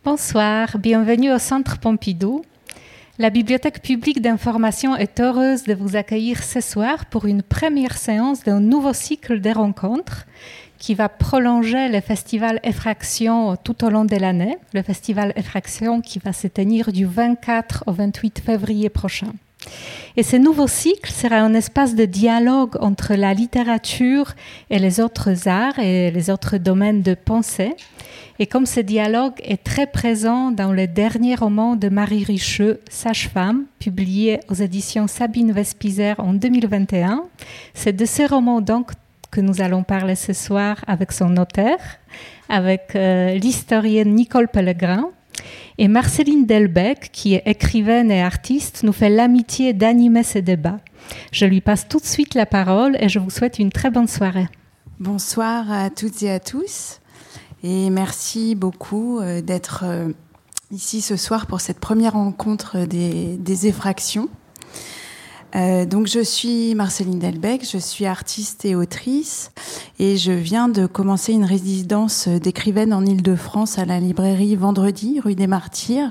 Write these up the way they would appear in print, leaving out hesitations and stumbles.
Bonsoir, bienvenue au Centre Pompidou. La Bibliothèque publique d'information est heureuse de vous accueillir ce soir pour une première séance d'un nouveau cycle de rencontres qui va prolonger le festival Effraction tout au long de l'année. Le festival Effraction qui va se tenir du 24 au 28 février prochain. Et ce nouveau cycle sera un espace de dialogue entre la littérature et les autres arts et les autres domaines de pensée. Et comme ce dialogue est très présent dans le dernier roman de Marie Richeux, Sage-femme, publié aux éditions Sabine Vespizer en 2021, c'est de ce roman donc que nous allons parler ce soir avec son auteur, avec l'historienne Nicole Pellegrin. Et Marceline Delbecq, qui est écrivaine et artiste, nous fait l'amitié d'animer ce débat. Je lui passe tout de suite la parole et je vous souhaite une très bonne soirée. Bonsoir à toutes et à tous. Et merci beaucoup d'être ici ce soir pour cette première rencontre des Effractions. Donc je suis Marceline Delbecq, je suis artiste et autrice et je viens de commencer une résidence d'écrivaine en Île-de-France à la librairie Vendredi, rue des Martyrs,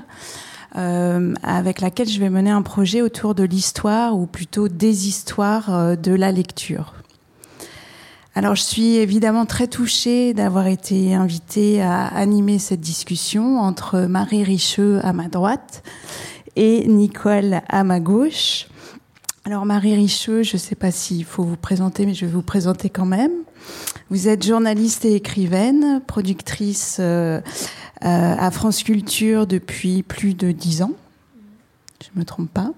avec laquelle je vais mener un projet autour de l'histoire ou plutôt des histoires de la lecture. Alors je suis évidemment très touchée d'avoir été invitée à animer cette discussion entre Marie Richeux à ma droite et Nicole à ma gauche. Alors Marie Richeux, je ne sais pas s'il faut vous présenter, mais je vais vous présenter quand même. Vous êtes journaliste et écrivaine, productrice à France Culture depuis plus de 10 ans. Je ne me trompe pas.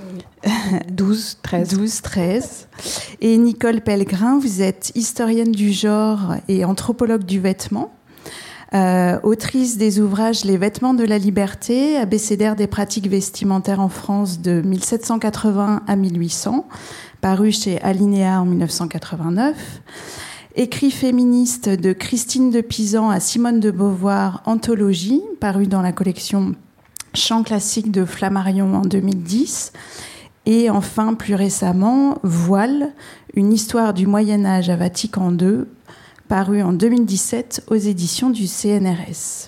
12, 13. Et Nicole Pellegrin, vous êtes historienne du genre et anthropologue du vêtement. Autrice des ouvrages Les vêtements de la liberté, abécédaire des pratiques vestimentaires en France de 1780 à 1800, paru chez Alinéa en 1989. Écrit féministe de Christine de Pisan à Simone de Beauvoir, Anthologie, paru dans la collection Chants classiques de Flammarion en 2010. Et enfin, plus récemment, Voile, une histoire du Moyen-Âge à Vatican II, paru en 2017 aux éditions du CNRS.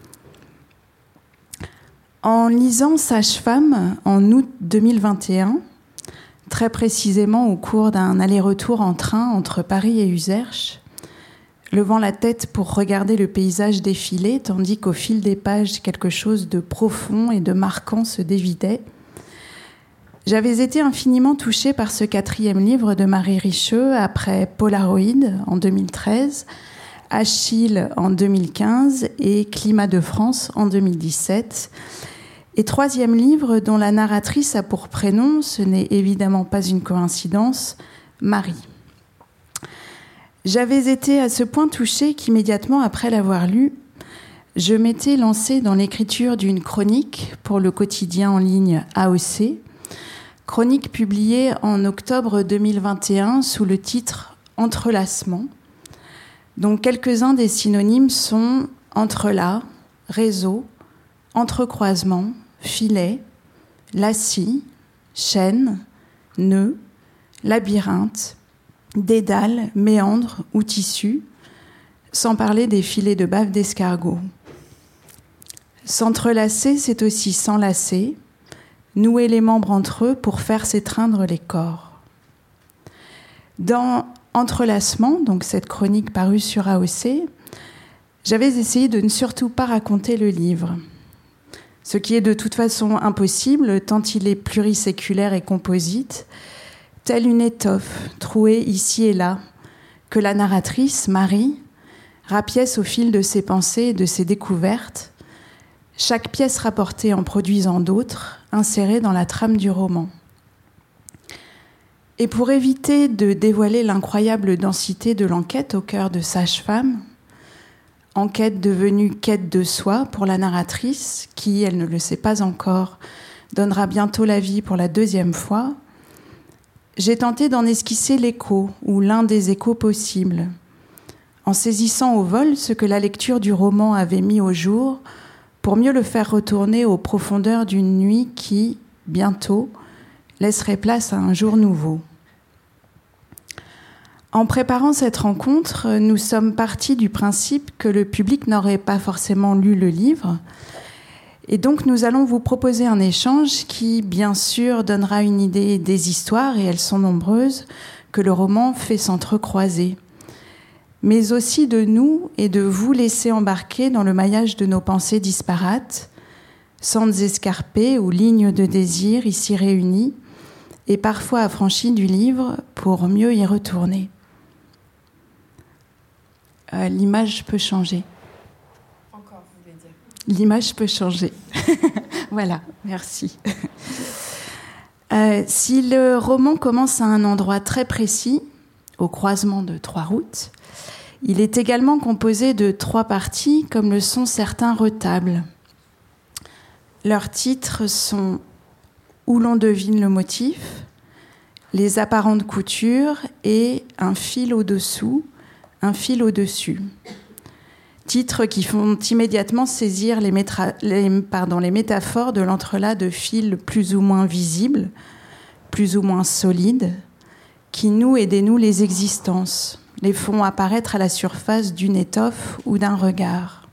En lisant Sage-femme en août 2021, très précisément au cours d'un aller-retour en train entre Paris et Uzerche, levant la tête pour regarder le paysage défiler, tandis qu'au fil des pages, quelque chose de profond et de marquant se dévidait, j'avais été infiniment touchée par ce 4e livre de Marie Richeux, après Polaroid en 2013, Achille en 2015 et Climat de France en 2017. Et 3e livre dont la narratrice a pour prénom, ce n'est évidemment pas une coïncidence, Marie. J'avais été à ce point touchée qu'immédiatement après l'avoir lu, je m'étais lancée dans l'écriture d'une chronique pour le quotidien en ligne AOC, chronique publiée en octobre 2021 sous le titre « Entrelacement », dont quelques-uns des synonymes sont entrelac, réseau, entrecroisement, filet, lacis, chaîne, nœud, labyrinthe, dédale, méandre ou tissu, sans parler des filets de bave d'escargot. S'entrelacer, c'est aussi s'enlacer, nouer les membres entre eux pour faire s'étreindre les corps. Dans Entrelacement, donc cette chronique parue sur AOC, j'avais essayé de ne surtout pas raconter le livre, ce qui est de toute façon impossible tant il est pluriséculaire et composite, telle une étoffe trouée ici et là, que la narratrice, Marie, rapièce au fil de ses pensées et de ses découvertes, chaque pièce rapportée en produisant d'autres, insérées dans la trame du roman. Et pour éviter de dévoiler l'incroyable densité de l'enquête au cœur de Sage-femme, enquête devenue quête de soi pour la narratrice, qui, elle ne le sait pas encore, donnera bientôt la vie pour la 2e fois, j'ai tenté d'en esquisser l'écho, ou l'un des échos possibles, en saisissant au vol ce que la lecture du roman avait mis au jour, pour mieux le faire retourner aux profondeurs d'une nuit qui, bientôt, laisserait place à un jour nouveau. En préparant cette rencontre, nous sommes partis du principe que le public n'aurait pas forcément lu le livre, Et donc nous allons vous proposer un échange qui, bien sûr, donnera une idée des histoires, et elles sont nombreuses, que le roman fait s'entrecroiser, mais aussi de nous et de vous laisser embarquer dans le maillage de nos pensées disparates, santes escarpées ou lignes de désir ici réunies, et parfois affranchies du livre pour mieux y retourner. L'image peut changer. Encore, vous voulez dire ? L'image peut changer. Voilà, merci. Si le roman commence à un endroit très précis, au croisement de 3 routes, il est également composé de 3 parties, comme le sont certains retables. Leurs titres sont « Où l'on devine le motif »,« Les apparentes coutures » et « Un fil au-dessous », « Un fil au-dessus ». Titres qui font immédiatement saisir les métaphores de l'entrelac de fils plus ou moins visibles, plus ou moins solides, qui nouent et dénouent les existences, les font apparaître à la surface d'une étoffe ou d'un regard.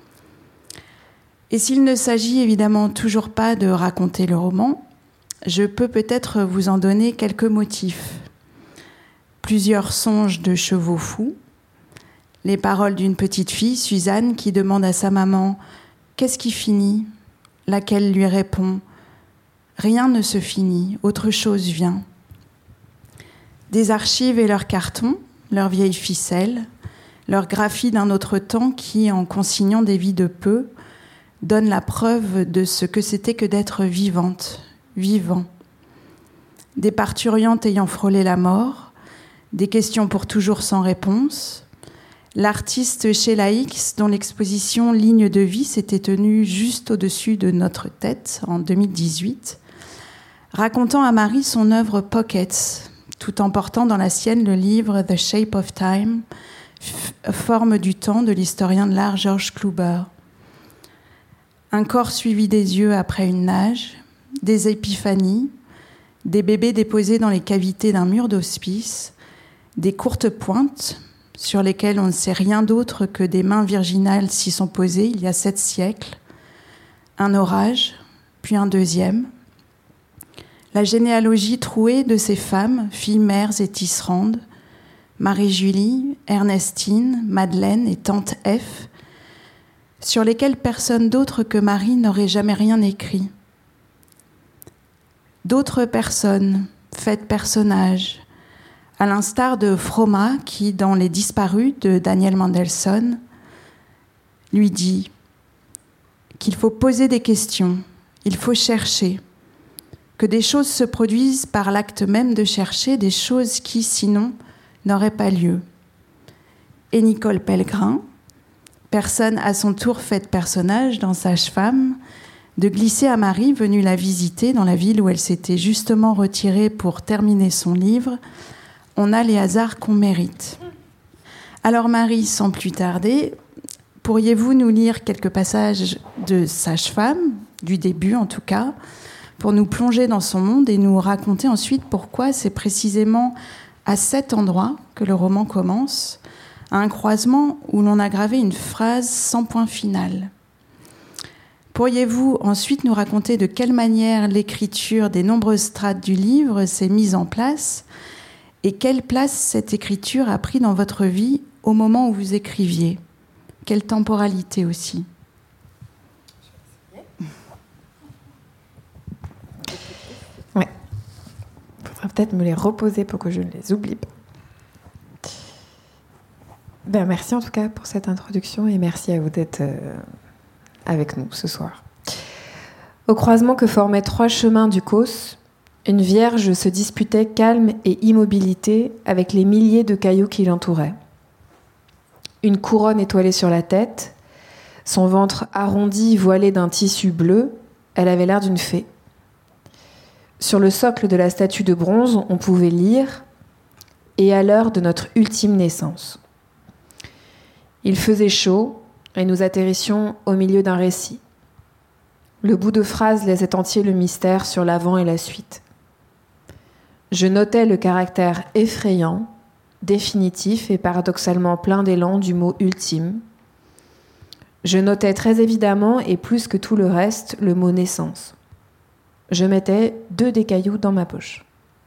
Et s'il ne s'agit évidemment toujours pas de raconter le roman, je peux peut-être vous en donner quelques motifs. Plusieurs songes de chevaux fous, les paroles d'une petite fille, Suzanne, qui demande à sa maman « Qu'est-ce qui finit ?» Laquelle lui répond « Rien ne se finit, autre chose vient. » Des archives et leurs cartons, leurs vieilles ficelles, leurs graphies d'un autre temps qui, en consignant des vies de peu, donnent la preuve de ce que c'était que d'être vivante, vivant. Des parturientes ayant frôlé la mort, des questions pour toujours sans réponse. L'artiste Sheila Hicks, dont l'exposition Ligne de vie s'était tenue juste au-dessus de notre tête en 2018, racontant à Marie son œuvre Pockets, tout en portant dans la sienne le livre The Shape of Time, Forme du temps de l'historien de l'art George Kluber. Un corps suivi des yeux après une nage, des épiphanies, des bébés déposés dans les cavités d'un mur d'hospice, des courtes pointes sur lesquelles on ne sait rien d'autre que des mains virginales s'y sont posées il y a 7 siècles, un orage, puis un deuxième. La généalogie trouée de ces femmes, filles, mères et tisserandes, Marie-Julie, Ernestine, Madeleine et tante F, sur lesquelles personne d'autre que Marie n'aurait jamais rien écrit. D'autres personnes, faites personnages, à l'instar de Froma qui, dans Les Disparus de Daniel Mendelssohn, lui dit qu'il faut poser des questions, il faut chercher, que des choses se produisent par l'acte même de chercher, des choses qui, sinon, n'auraient pas lieu. Et Nicole Pellegrin, personne à son tour faite personnage dans Sage-femme, de glisser à Marie, venue la visiter dans la ville où elle s'était justement retirée pour terminer son livre, on a les hasards qu'on mérite. Alors Marie, sans plus tarder, pourriez-vous nous lire quelques passages de Sage-femme, du début en tout cas, pour nous plonger dans son monde et nous raconter ensuite pourquoi c'est précisément à cet endroit que le roman commence, à un croisement où l'on a gravé une phrase sans point final. Pourriez-vous ensuite nous raconter de quelle manière l'écriture des nombreuses strates du livre s'est mise en place et quelle place cette écriture a pris dans votre vie au moment où vous écriviez? Quelle temporalité aussi? Ouais. Il faudra peut-être me les reposer pour que je ne les oublie pas. Merci en tout cas pour cette introduction et merci à vous d'être avec nous ce soir. Au croisement que formaient 3 chemins du Causse, une vierge se disputait calme et immobilité avec les milliers de cailloux qui l'entouraient. Une couronne étoilée sur la tête, son ventre arrondi voilé d'un tissu bleu, elle avait l'air d'une fée. Sur le socle de la statue de bronze, on pouvait lire « Et à l'heure de notre ultime naissance ». Il faisait chaud et nous atterrissions au milieu d'un récit. Le bout de phrase laissait entier le mystère sur l'avant et la suite. Je notais le caractère effrayant, définitif et paradoxalement plein d'élan du mot ultime. Je notais très évidemment, et plus que tout le reste, le mot naissance. Je mettais 2 des cailloux dans ma poche.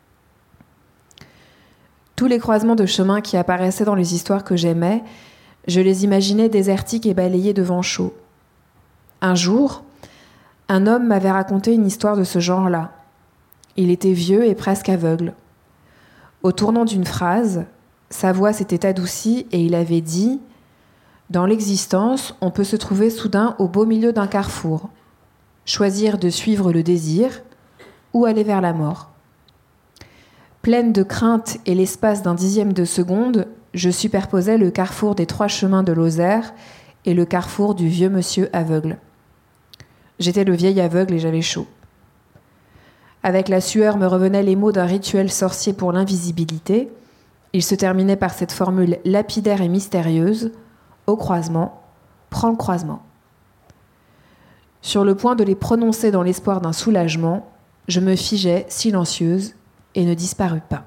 Tous les croisements de chemin qui apparaissaient dans les histoires que j'aimais, je les imaginais désertiques et balayés de vent chaud. Un jour, un homme m'avait raconté une histoire de ce genre-là. Il était vieux et presque aveugle. Au tournant d'une phrase, sa voix s'était adoucie et il avait dit « Dans l'existence, on peut se trouver soudain au beau milieu d'un carrefour, choisir de suivre le désir ou aller vers la mort. » Pleine de crainte et l'espace d'un dixième de seconde, je superposais le carrefour des 3 chemins de Lozère et le carrefour du vieux monsieur aveugle. J'étais le vieil aveugle et j'avais chaud. Avec la sueur me revenaient les mots d'un rituel sorcier pour l'invisibilité. Il se terminait par cette formule lapidaire et mystérieuse « Au croisement, prends le croisement ». Sur le point de les prononcer dans l'espoir d'un soulagement, je me figeais, silencieuse, et ne disparus pas.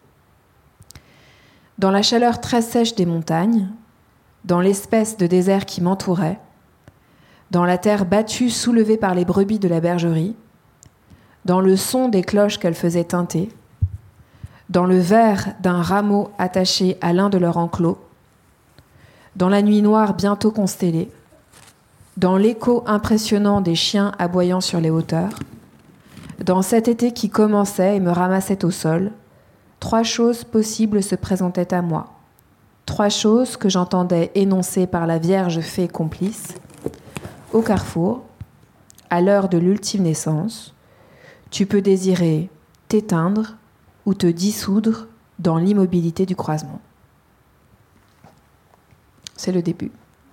Dans la chaleur très sèche des montagnes, dans l'espèce de désert qui m'entourait, dans la terre battue soulevée par les brebis de la bergerie, dans le son des cloches qu'elles faisaient tinter, dans le vert d'un rameau attaché à l'un de leurs enclos, dans la nuit noire bientôt constellée, dans l'écho impressionnant des chiens aboyant sur les hauteurs, dans cet été qui commençait et me ramassait au sol, 3 choses possibles se présentaient à moi. 3 choses que j'entendais énoncées par la Vierge fée complice. Au carrefour, à l'heure de l'ultime naissance, tu peux désirer t'éteindre ou te dissoudre dans l'immobilité du croisement. C'est le début.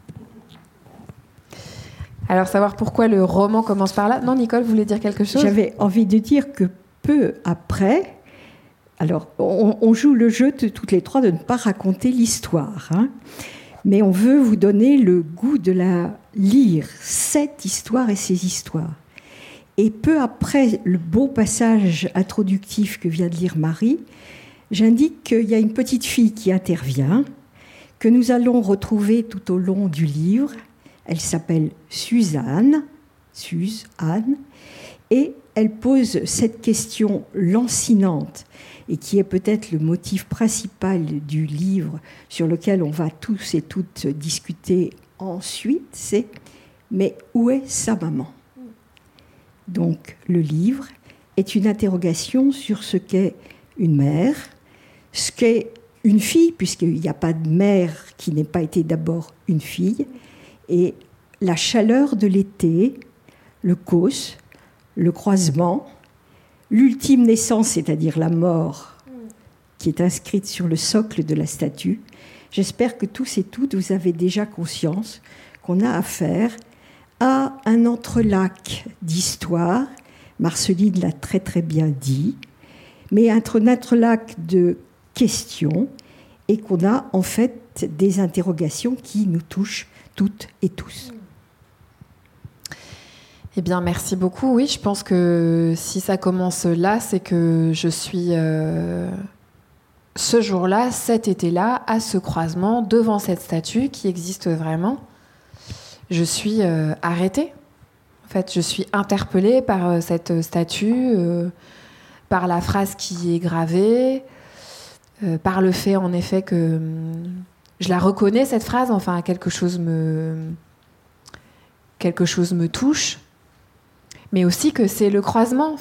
Alors, savoir pourquoi le roman commence par là. Non, Nicole, vous voulez dire quelque chose ? J'avais envie de dire que peu après, alors on joue le jeu de toutes les 3 de ne pas raconter l'histoire, hein, mais on veut vous donner le goût de la lire, cette histoire et ces histoires. Et peu après le beau passage introductif que vient de lire Marie, j'indique qu'il y a une petite fille qui intervient, que nous allons retrouver tout au long du livre. Elle s'appelle Suzanne, et elle pose cette question lancinante, et qui est peut-être le motif principal du livre sur lequel on va tous et toutes discuter ensuite, c'est « Mais où est sa maman ?» Donc le livre est une interrogation sur ce qu'est une mère, ce qu'est une fille, puisqu'il n'y a pas de mère qui n'ait pas été d'abord une fille, et la chaleur de l'été, le causse, le croisement, l'ultime naissance, c'est-à-dire la mort, qui est inscrite sur le socle de la statue. J'espère que tous et toutes, vous avez déjà conscience qu'on a affaire à un entrelac d'histoire. Marceline l'a très très bien dit, mais un entrelac de questions, et qu'on a en fait des interrogations qui nous touchent toutes et tous. Eh bien, merci beaucoup. Oui, je pense que si ça commence là, c'est que je suis ce jour-là, cet été-là, à ce croisement, devant cette statue qui existe vraiment. Je suis arrêtée. En fait, je suis interpellée par cette statue, par la phrase qui est gravée, par le fait, en effet, que je la reconnais, cette phrase. Enfin, quelque chose me touche. Mais aussi que c'est le croisement.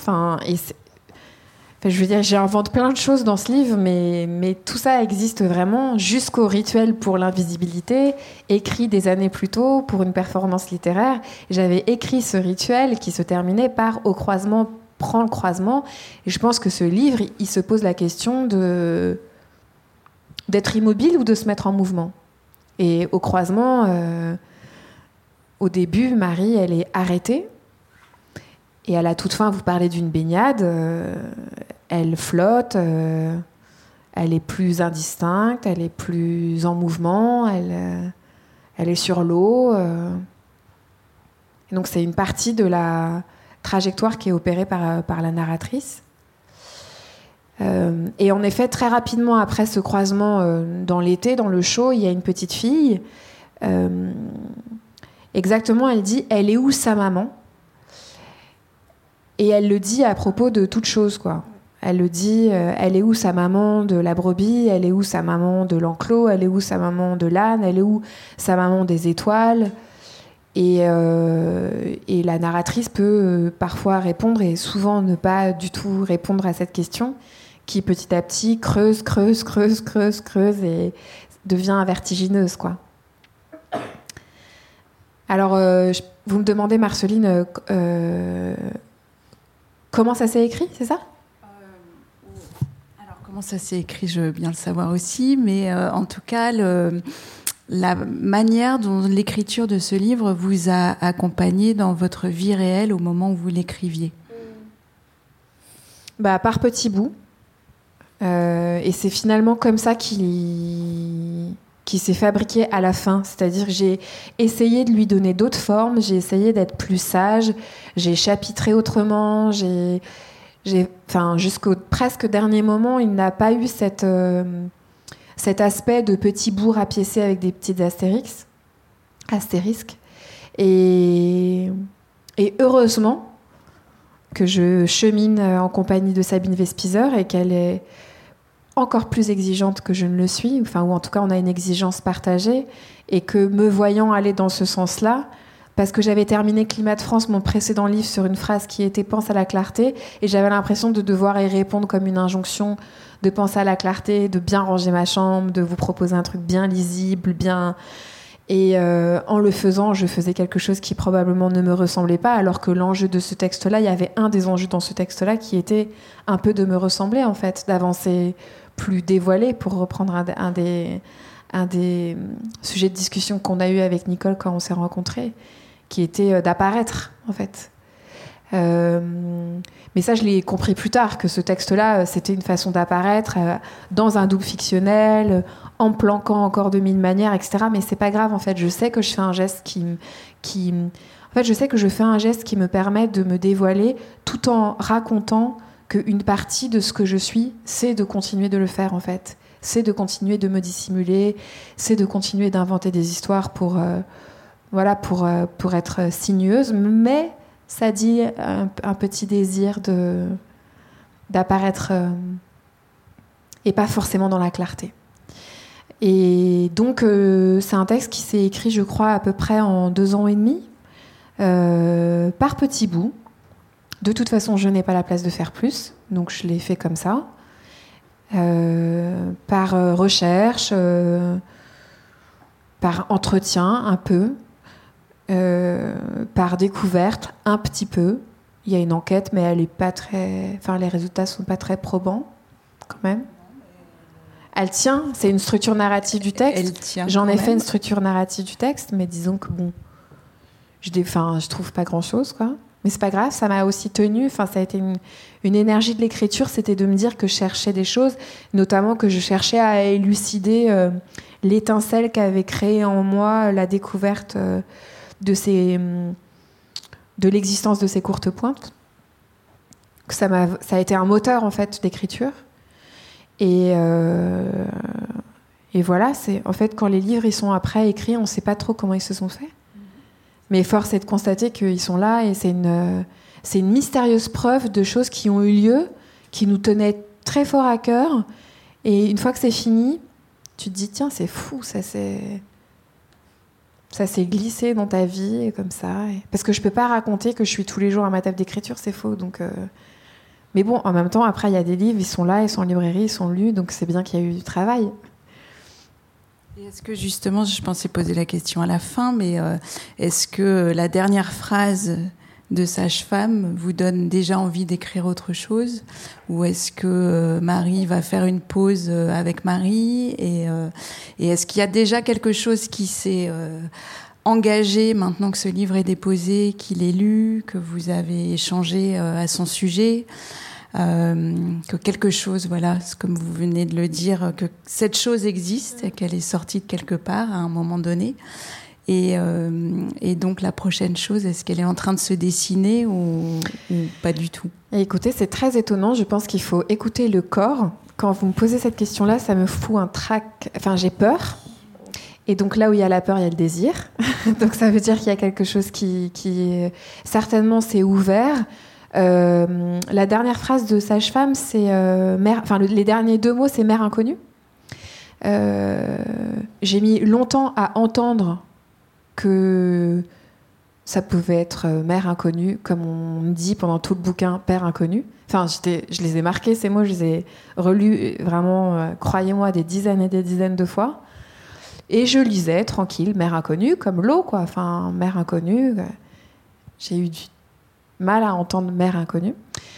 Je veux dire, j'invente plein de choses dans ce livre, mais tout ça existe vraiment jusqu'au rituel pour l'invisibilité, écrit des années plus tôt pour une performance littéraire. J'avais écrit ce rituel qui se terminait par « Au croisement, prends le croisement ». Et je pense que ce livre, il se pose la question d'être immobile ou de se mettre en mouvement. Et au croisement, au début, Marie, elle est arrêtée. Et à la toute fin, vous parlez d'une baignade, elle flotte, elle est plus indistincte, elle est plus en mouvement, elle est sur l'eau. Et donc c'est une partie de la trajectoire qui est opérée par la narratrice. Et en effet, très rapidement après ce croisement dans l'été, dans le chaud, il y a une petite fille. exactement, elle dit « Elle est où sa maman ?» Et elle le dit à propos de toute chose, quoi. Elle le dit, elle est où sa maman de la brebis, elle est où sa maman de l'enclos, elle est où sa maman de l'âne, elle est où sa maman des étoiles. Et la narratrice peut parfois répondre et souvent ne pas du tout répondre à cette question qui petit à petit creuse et devient vertigineuse, quoi. Alors, vous me demandez, Marceline, comment ça s'est écrit, c'est ça ? Alors, comment ça s'est écrit, je veux bien le savoir aussi, mais en tout cas, la manière dont l'écriture de ce livre vous a accompagné dans votre vie réelle au moment où vous l'écriviez. Par petits bouts. Et c'est finalement comme ça qui s'est fabriqué à la fin. C'est-à-dire que j'ai essayé de lui donner d'autres formes, j'ai essayé d'être plus sage, j'ai chapitré autrement, jusqu'au presque dernier moment, il n'a pas eu cet aspect de petits bouts rapiécés avec des petites astérisques. Et heureusement que je chemine en compagnie de Sabine Vespizer et qu'elle est encore plus exigeante que je ne le suis, ou en tout cas on a une exigence partagée, et que me voyant aller dans ce sens-là, parce que j'avais terminé Climat de France, mon précédent livre, sur une phrase qui était « Pense à la clarté », et j'avais l'impression de devoir y répondre comme une injonction de penser à la clarté, de bien ranger ma chambre, de vous proposer un truc bien lisible, bien... Et en le faisant, je faisais quelque chose qui probablement ne me ressemblait pas, alors que l'enjeu de ce texte-là, il y avait un des enjeux dans ce texte-là qui était un peu de me ressembler, en fait, d'avancer plus dévoilé, pour reprendre un des sujets de discussion qu'on a eu avec Nicole quand on s'est rencontrés, qui était d'apparaître, en fait. Mais ça, je l'ai compris plus tard, que ce texte-là, c'était une façon d'apparaître dans un double fictionnel, en planquant encore de mille manières, etc. Mais c'est pas grave, en fait. Je sais que je fais un geste je sais que je fais un geste qui me permet de me dévoiler tout en racontant qu'une partie de ce que je suis, c'est de continuer de le faire, en fait. C'est de continuer de me dissimuler, c'est de continuer d'inventer des histoires pour être sinueuse, mais ça dit un petit désir d'apparaître et pas forcément dans la clarté. Et donc, c'est un texte qui s'est écrit, je crois, à peu près en 2 ans et demi, par petits bouts. De toute façon, je n'ai pas la place de faire plus, donc je l'ai fait comme ça, par recherche, par entretien un peu, par découverte un petit peu. Il y a une enquête, mais elle est pas très... les résultats sont pas très probants, quand même. Elle tient, c'est une structure narrative du texte. Elle tient. J'en ai fait une structure narrative du texte, mais disons que je trouve pas grand-chose, quoi. Mais c'est pas grave, ça m'a aussi tenue. Ça a été une énergie de l'écriture, c'était de me dire que je cherchais des choses, notamment que je cherchais à élucider l'étincelle qu'avait créée en moi la découverte de l'existence de ces courtes pointes. Ça a été un moteur, en fait, d'écriture. Et voilà, c'est en fait quand les livres ils sont après écrits, on ne sait pas trop comment ils se sont faits. Mais force est de constater qu'ils sont là, et c'est une mystérieuse preuve de choses qui ont eu lieu, qui nous tenaient très fort à cœur. Et une fois que c'est fini, tu te dis tiens, c'est fou, ça s'est glissé dans ta vie comme ça. Parce que je peux pas raconter que je suis tous les jours à ma table d'écriture, c'est faux. Donc mais bon, en même temps, après, il y a des livres, ils sont là, ils sont en librairie, ils sont lus, donc c'est bien qu'il y a eu du travail. Et est-ce que, justement, je pensais poser la question à la fin, mais est-ce que la dernière phrase de Sage-Femme vous donne déjà envie d'écrire autre chose ? Ou est-ce que Marie va faire une pause avec Marie ? Et est-ce qu'il y a déjà quelque chose qui s'est... engagé maintenant que ce livre est déposé, qu'il est lu, que vous avez échangé à son sujet, que quelque chose, voilà, comme vous venez de le dire, que cette chose existe et qu'elle est sortie de quelque part à un moment donné. Et donc la prochaine chose, est-ce qu'elle est en train de se dessiner ou pas du tout ? Et écoutez, c'est très étonnant. Je pense qu'il faut écouter le corps. Quand vous me posez cette question-là, ça me fout un trac. Enfin, j'ai peur. Et donc là où il y a la peur, il y a le désir. Donc ça veut dire qu'il y a quelque chose qui certainement s'est ouvert. La dernière phrase de Sage-Femme, c'est mère. Enfin, les derniers 2 mots, c'est mère inconnue. J'ai mis longtemps à entendre que ça pouvait être mère inconnue, comme on dit pendant tout le bouquin, père inconnu. Enfin, je les ai marqués, ces mots, je les ai relus vraiment, croyez-moi, des dizaines et des dizaines de fois. Et je lisais tranquille, mère inconnue, comme l'eau, quoi. Enfin, mère inconnue. J'ai eu du mal à entendre mère inconnue.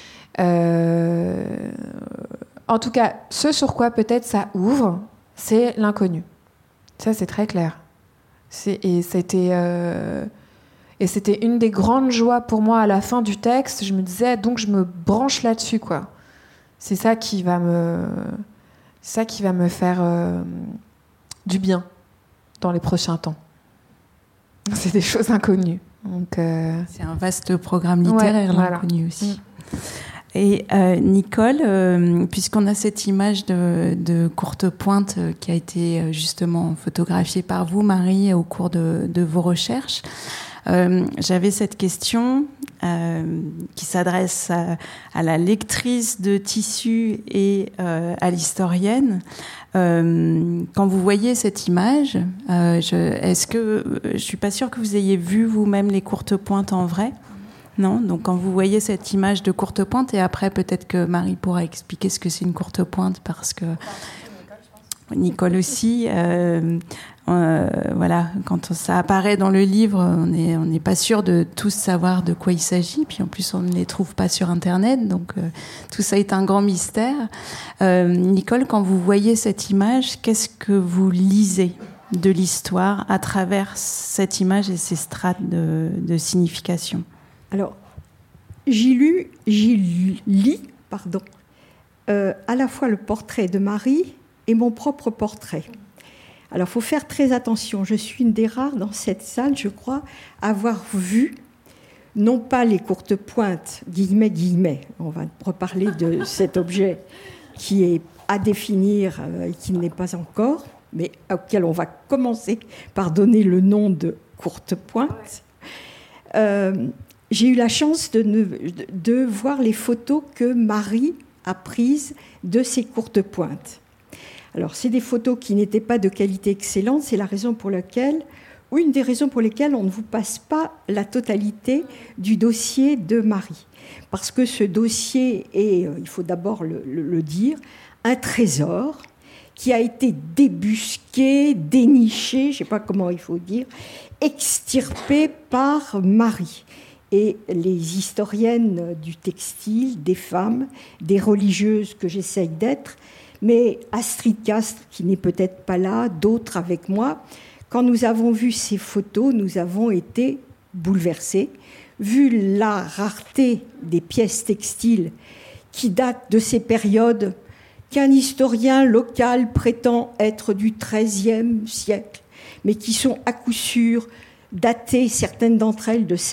En tout cas, ce sur quoi peut-être ça ouvre, c'est l'inconnu. Ça, c'est très clair. Et c'était une des grandes joies pour moi à la fin du texte. Je me disais, donc je me branche là-dessus, quoi. C'est ça qui va me faire du bien dans les prochains temps. C'est des choses inconnues. Donc, c'est un vaste programme littéraire, l'inconnu aussi. Et Nicole, puisqu'on a cette image de courte pointe qui a été justement photographiée par vous, Marie, au cours de vos recherches, j'avais cette question qui s'adresse à la lectrice de tissu et à l'historienne. Quand vous voyez cette image, je suis pas sûre que vous ayez vu vous-même les courtes pointes en vrai. Non, donc quand vous voyez cette image de courte pointe, et après peut-être que Marie pourra expliquer ce que c'est une courte pointe, parce que Nicole aussi, voilà, quand ça apparaît dans le livre, on n'est pas sûr de tous savoir de quoi il s'agit, puis en plus on ne les trouve pas sur Internet, donc tout ça est un grand mystère. Nicole, quand vous voyez cette image, qu'est-ce que vous lisez de l'histoire à travers cette image et ces strates de signification ? Alors, j'y lis, à la fois le portrait de Marie et mon propre portrait. Alors, il faut faire très attention. Je suis une des rares dans cette salle, je crois, à avoir vu, non pas les courtes pointes, guillemets, on va reparler de cet objet qui est à définir et qui ne l'est pas encore, mais auquel on va commencer par donner le nom de courte pointe. J'ai eu la chance de voir les photos que Marie a prises de ces courtes pointes. Alors, c'est des photos qui n'étaient pas de qualité excellente, c'est la raison pour laquelle, ou une des raisons pour lesquelles on ne vous passe pas la totalité du dossier de Marie. Parce que ce dossier est, il faut d'abord le dire, un trésor qui a été débusqué, déniché, je ne sais pas comment il faut dire, extirpé par Marie. Et les historiennes du textile, des femmes, des religieuses que j'essaye d'être, mais Astrid Castres, qui n'est peut-être pas là, d'autres avec moi, quand nous avons vu ces photos, nous avons été bouleversés, vu la rareté des pièces textiles qui datent de ces périodes qu'un historien local prétend être du XIIIe siècle, mais qui sont à coup sûr datées, certaines d'entre elles, de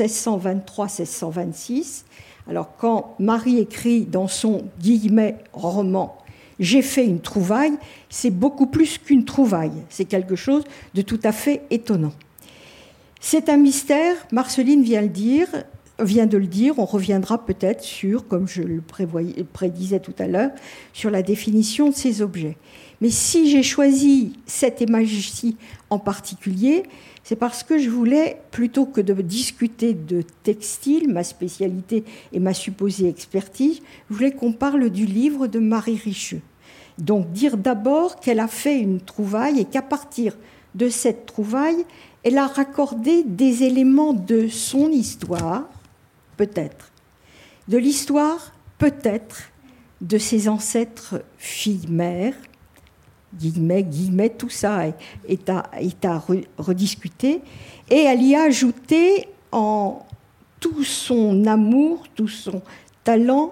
1623-1626. Alors, quand Marie écrit dans son « roman » « J'ai fait une trouvaille », c'est beaucoup plus qu'une trouvaille. C'est quelque chose de tout à fait étonnant. C'est un mystère, Marceline vient de le dire, on reviendra peut-être sur, comme je le prédisais tout à l'heure, sur la définition de ces objets. Mais si j'ai choisi cette image-ci en particulier, c'est parce que je voulais, plutôt que de discuter de textile, ma spécialité et ma supposée expertise, je voulais qu'on parle du livre de Marie Richeux. Donc dire d'abord qu'elle a fait une trouvaille et qu'à partir de cette trouvaille, elle a raccordé des éléments de son histoire, peut-être, de l'histoire, peut-être, de ses ancêtres filles-mères, guillemets, tout ça est à rediscuter, et elle y a ajouté en tout son amour, tout son talent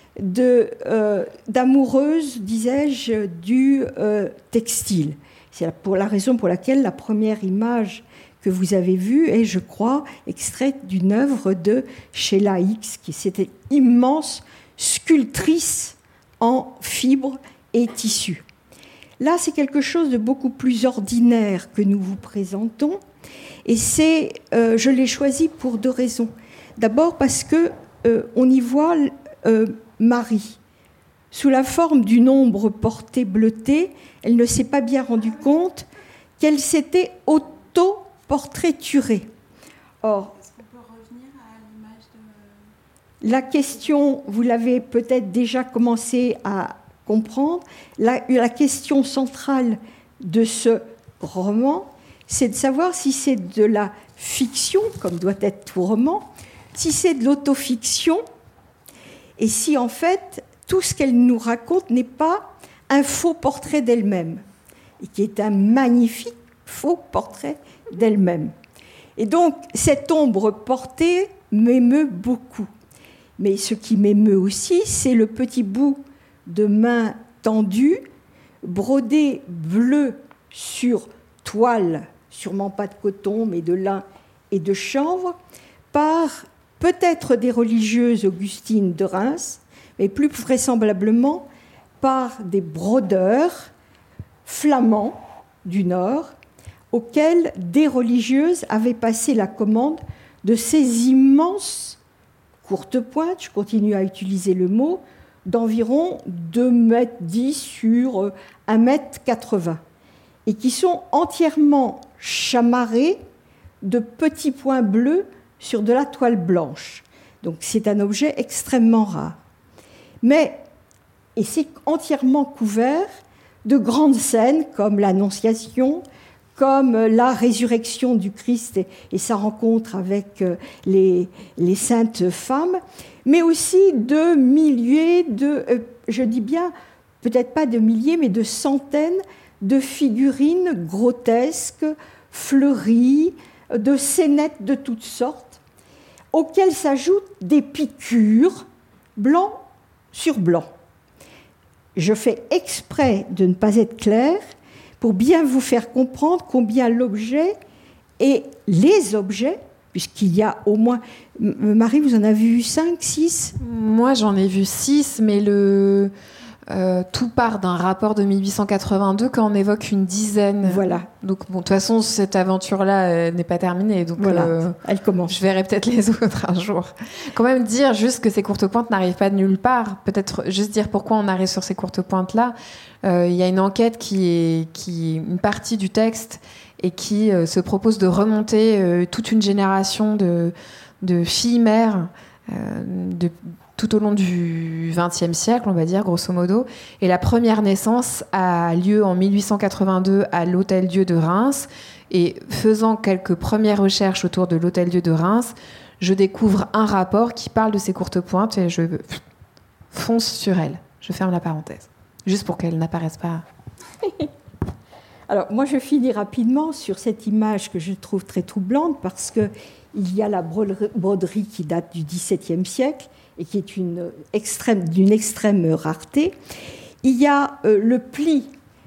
d'amoureuse, disais-je, du textile. C'est pour la raison pour laquelle la première image que vous avez vue est, je crois, extraite d'une œuvre de Sheila Hicks, qui était immense sculptrice en fibres et tissus. Là, c'est quelque chose de beaucoup plus ordinaire que nous vous présentons. Et je l'ai choisi pour 2 raisons. D'abord parce que on y voit Marie. Sous la forme d'une ombre portée bleutée, elle ne s'est pas bien rendue compte qu'elle s'était auto-portraiturée. Or, est-ce qu'on peut revenir à l'image de... La question, vous l'avez peut-être déjà commencé à comprendre, la question centrale de ce roman, c'est de savoir si c'est de la fiction, comme doit être tout roman, si c'est de l'autofiction, et si en fait tout ce qu'elle nous raconte n'est pas un faux portrait d'elle-même, et qui est un magnifique faux portrait d'elle-même. Et donc cette ombre portée m'émeut beaucoup. Mais ce qui m'émeut aussi, c'est le petit bout de main tendue, brodé bleu sur toile, sûrement pas de coton, mais de lin et de chanvre, par peut-être des religieuses augustines de Reims, mais plus vraisemblablement par des brodeurs flamands du Nord, auxquels des religieuses avaient passé la commande de ces immenses courtes pointes, je continue à utiliser le mot, d'environ 2,10 m sur 1,80 m, et qui sont entièrement chamarrés de petits points bleus sur de la toile blanche. Donc c'est un objet extrêmement rare. Et c'est entièrement couvert de grandes scènes comme l'Annonciation, comme la résurrection du Christ et sa rencontre avec les saintes femmes, mais aussi de milliers je dis bien, peut-être pas de milliers, mais de centaines de figurines grotesques, fleuries, de scénettes de toutes sortes, auxquelles s'ajoutent des piqûres blanc sur blanc. Je fais exprès de ne pas être claire pour bien vous faire comprendre combien l'objet et les objets, puisqu'il y a au moins... Marie, vous en avez vu 5, 6 ? Moi, j'en ai vu 6, mais tout part d'un rapport de 1882 quand on évoque une dizaine. Voilà. Donc, bon, de toute façon, cette aventure-là n'est pas terminée. Donc, voilà, elle commence. Je verrai peut-être les autres un jour. Quand même dire juste que ces courtes pointes n'arrivent pas de nulle part. Peut-être juste dire pourquoi on arrive sur ces courtes pointes-là. Il y a une enquête qui est une partie du texte et qui se propose de remonter toute une génération de filles-mères tout au long du XXe siècle, on va dire, grosso modo. Et la première naissance a lieu en 1882 à l'Hôtel-Dieu de Reims. Et faisant quelques premières recherches autour de l'Hôtel-Dieu de Reims, je découvre un rapport qui parle de ces courtes pointes et je fonce sur elle. Je ferme la parenthèse, juste pour qu'elle n'apparaisse pas. Alors, moi, je finis rapidement sur cette image que je trouve très troublante parce qu'il y a la broderie qui date du XVIIe siècle et qui est d'une extrême rareté. Il y a le pli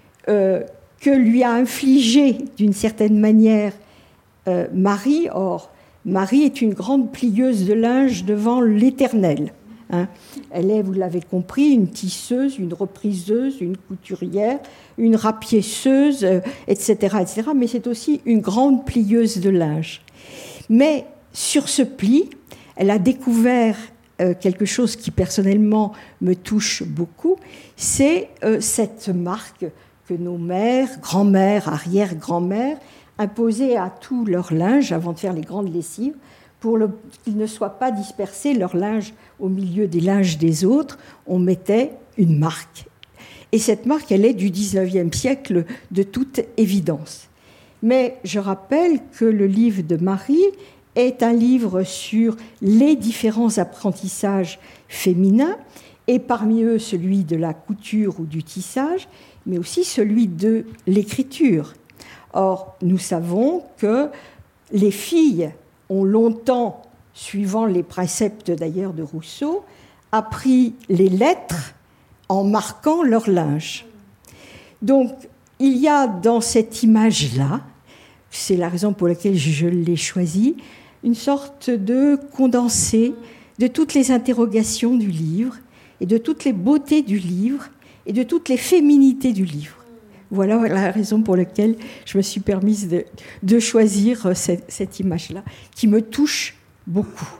que lui a infligé, d'une certaine manière, Marie. Or, Marie est une grande plieuse de linge devant l'Éternel. Elle est, vous l'avez compris, une tisseuse, une repriseuse, une couturière, une rapiéceuse, etc., etc. Mais c'est aussi une grande plieuse de linge. Mais sur ce pli, elle a découvert quelque chose qui personnellement me touche beaucoup, c'est cette marque que nos mères, grand-mères, arrière-grand-mères imposaient à tout leur linge avant de faire les grandes lessives pour qu'ils ne soient pas dispersés, leur linge au milieu des linges des autres, on mettait une marque. Et cette marque, elle est du XIXe siècle de toute évidence. Mais je rappelle que le livre de Marie est un livre sur les différents apprentissages féminins, et parmi eux celui de la couture ou du tissage, mais aussi celui de l'écriture. Or, nous savons que les filles ont longtemps, suivant les préceptes d'ailleurs de Rousseau, appris les lettres en marquant leur linge. Donc, il y a dans cette image-là, c'est la raison pour laquelle je l'ai choisie, une sorte de condensé de toutes les interrogations du livre et de toutes les beautés du livre et de toutes les féminités du livre. Voilà la raison pour laquelle je me suis permise de choisir cette image-là, qui me touche beaucoup.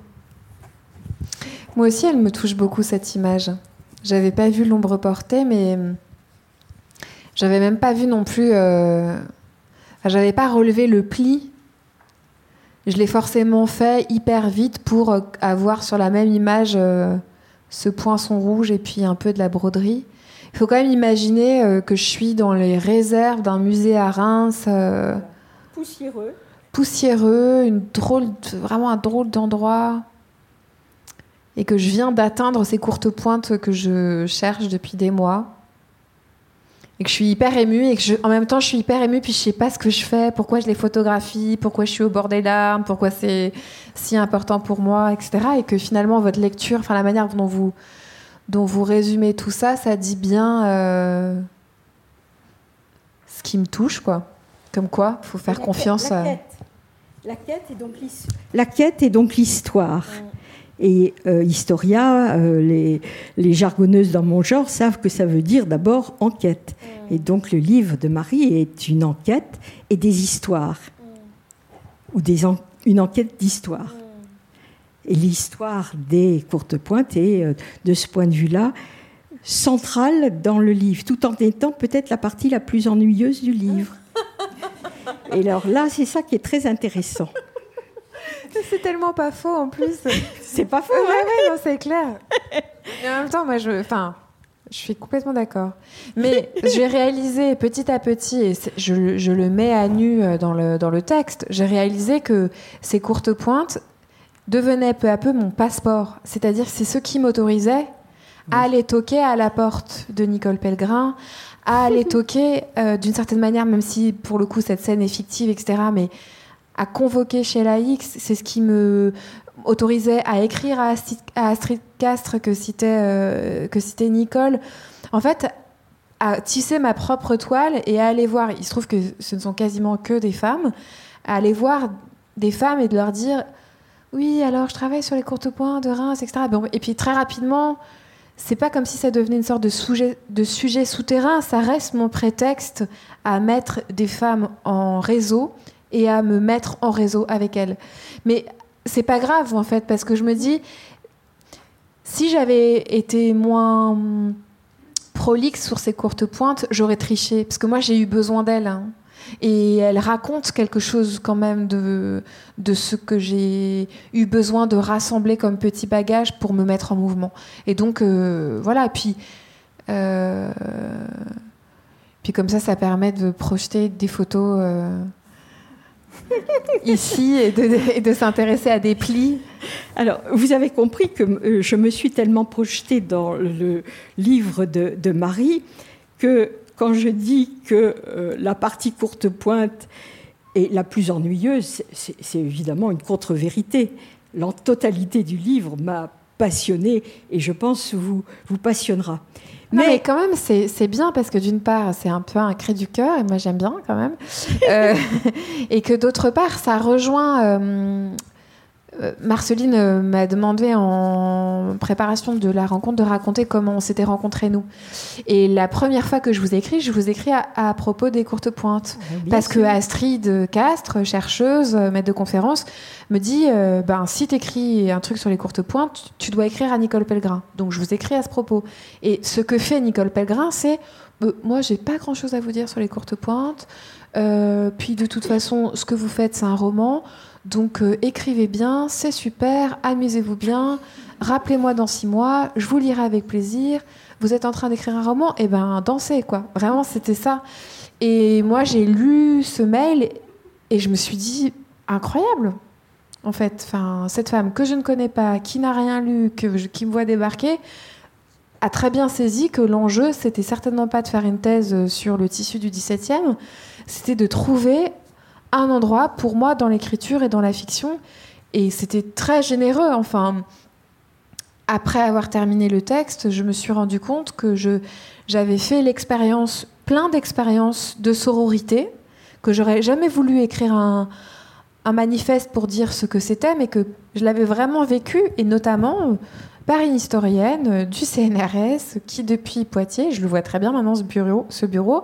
Moi aussi, elle me touche beaucoup, cette image. J'avais pas vu l'ombre portée, mais j'avais même pas vu non plus... j'avais pas relevé le pli. Je l'ai forcément fait hyper vite pour avoir sur la même image ce poinçon rouge et puis un peu de la broderie. Il faut quand même imaginer que je suis dans les réserves d'un musée à Reims. Poussiéreux, vraiment un drôle d'endroit. Et que je viens d'atteindre ces courtes pointes que je cherche depuis des mois. Et que je suis hyper émue. Et que en même temps, je suis hyper émue, puis je sais pas ce que je fais, pourquoi je les photographie, pourquoi je suis au bord des larmes, pourquoi c'est si important pour moi, etc. Et que finalement, votre lecture, enfin la manière dont vous résumez tout ça, ça dit bien ce qui me touche, quoi. Comme quoi, il faut faire confiance à... La quête est donc l'histoire. Et Historia, les jargonneuses dans mon genre savent que ça veut dire d'abord enquête. Et donc le livre de Marie est une enquête et des histoires. Ou une enquête d'histoire. Et l'histoire des courtes pointes est, de ce point de vue-là, centrale dans le livre, tout en étant peut-être la partie la plus ennuyeuse du livre. Et alors là, c'est ça qui est très intéressant. C'est tellement pas faux en plus. C'est pas faux, ouais, non, c'est clair. Mais en même temps, moi, je suis complètement d'accord. Mais j'ai réalisé petit à petit, et je le mets à nu dans le texte, j'ai réalisé que ces courtes pointes devenaient peu à peu mon passeport. C'est-à-dire que c'est ce qui m'autorisait à aller toquer à la porte de Nicole Pellegrin, à aller toquer d'une certaine manière, même si pour le coup cette scène est fictive, etc., mais à convoquer chez la X, c'est ce qui me autorisait à écrire à Astrid Castres que citait Nicole. En fait, à tisser ma propre toile et à aller voir, il se trouve que ce ne sont quasiment que des femmes, à aller voir des femmes et de leur dire « Oui, alors je travaille sur les courtes pointes de Reims, etc. » Et puis très rapidement, c'est pas comme si ça devenait une sorte de sujet souterrain, ça reste mon prétexte à mettre des femmes en réseau et à me mettre en réseau avec elles. Mais c'est pas grave, en fait, parce que je me dis, si j'avais été moins prolixe sur ces courtes pointes, j'aurais triché, parce que moi, j'ai eu besoin d'elles. Hein. Et elles racontent quelque chose, quand même, de ce que j'ai eu besoin de rassembler comme petit bagage pour me mettre en mouvement. Et donc, voilà, puis comme ça permet de projeter des photos... ici et de s'intéresser à des plis. Alors, vous avez compris que je me suis tellement projetée dans le livre de Marie que quand je dis que la partie courte pointe est la plus ennuyeuse, c'est évidemment une contre-vérité. La totalité du livre m'a passionnée et je pense vous passionnera. Non, mais quand même, c'est bien parce que d'une part, c'est un peu un cri du cœur, et moi j'aime bien quand même. Et que d'autre part, ça rejoint... Marceline m'a demandé en préparation de la rencontre de raconter comment on s'était rencontrés, nous. Et la première fois que je vous écris à propos des courtes pointes. Parce que Astrid Castres, chercheuse, maître de conférence, me dit si tu écris un truc sur les courtes pointes, tu dois écrire à Nicole Pellegrin. Donc je vous écris à ce propos. Et ce que fait Nicole Pellegrin, c'est moi, j'ai pas grand-chose à vous dire sur les courtes pointes. Puis de toute façon, ce que vous faites, c'est un roman. Donc écrivez bien, c'est super, amusez-vous bien, rappelez-moi dans 6 mois, je vous lirai avec plaisir. Vous êtes en train d'écrire un roman, et dansez, quoi. Vraiment, c'était ça. Et moi, j'ai lu ce mail et je me suis dit, incroyable, en fait. Enfin, cette femme que je ne connais pas, qui n'a rien lu, qui me voit débarquer, a très bien saisi que l'enjeu, c'était certainement pas de faire une thèse sur le tissu du XVIIe, c'était de trouver un endroit pour moi dans l'écriture et dans la fiction, et c'était très généreux. Enfin, après avoir terminé le texte, je me suis rendu compte que j'avais fait plein d'expériences de sororité, que j'aurais jamais voulu écrire un manifeste pour dire ce que c'était, mais que je l'avais vraiment vécu, et notamment par une historienne du CNRS qui, depuis Poitiers, je le vois très bien maintenant, ce bureau,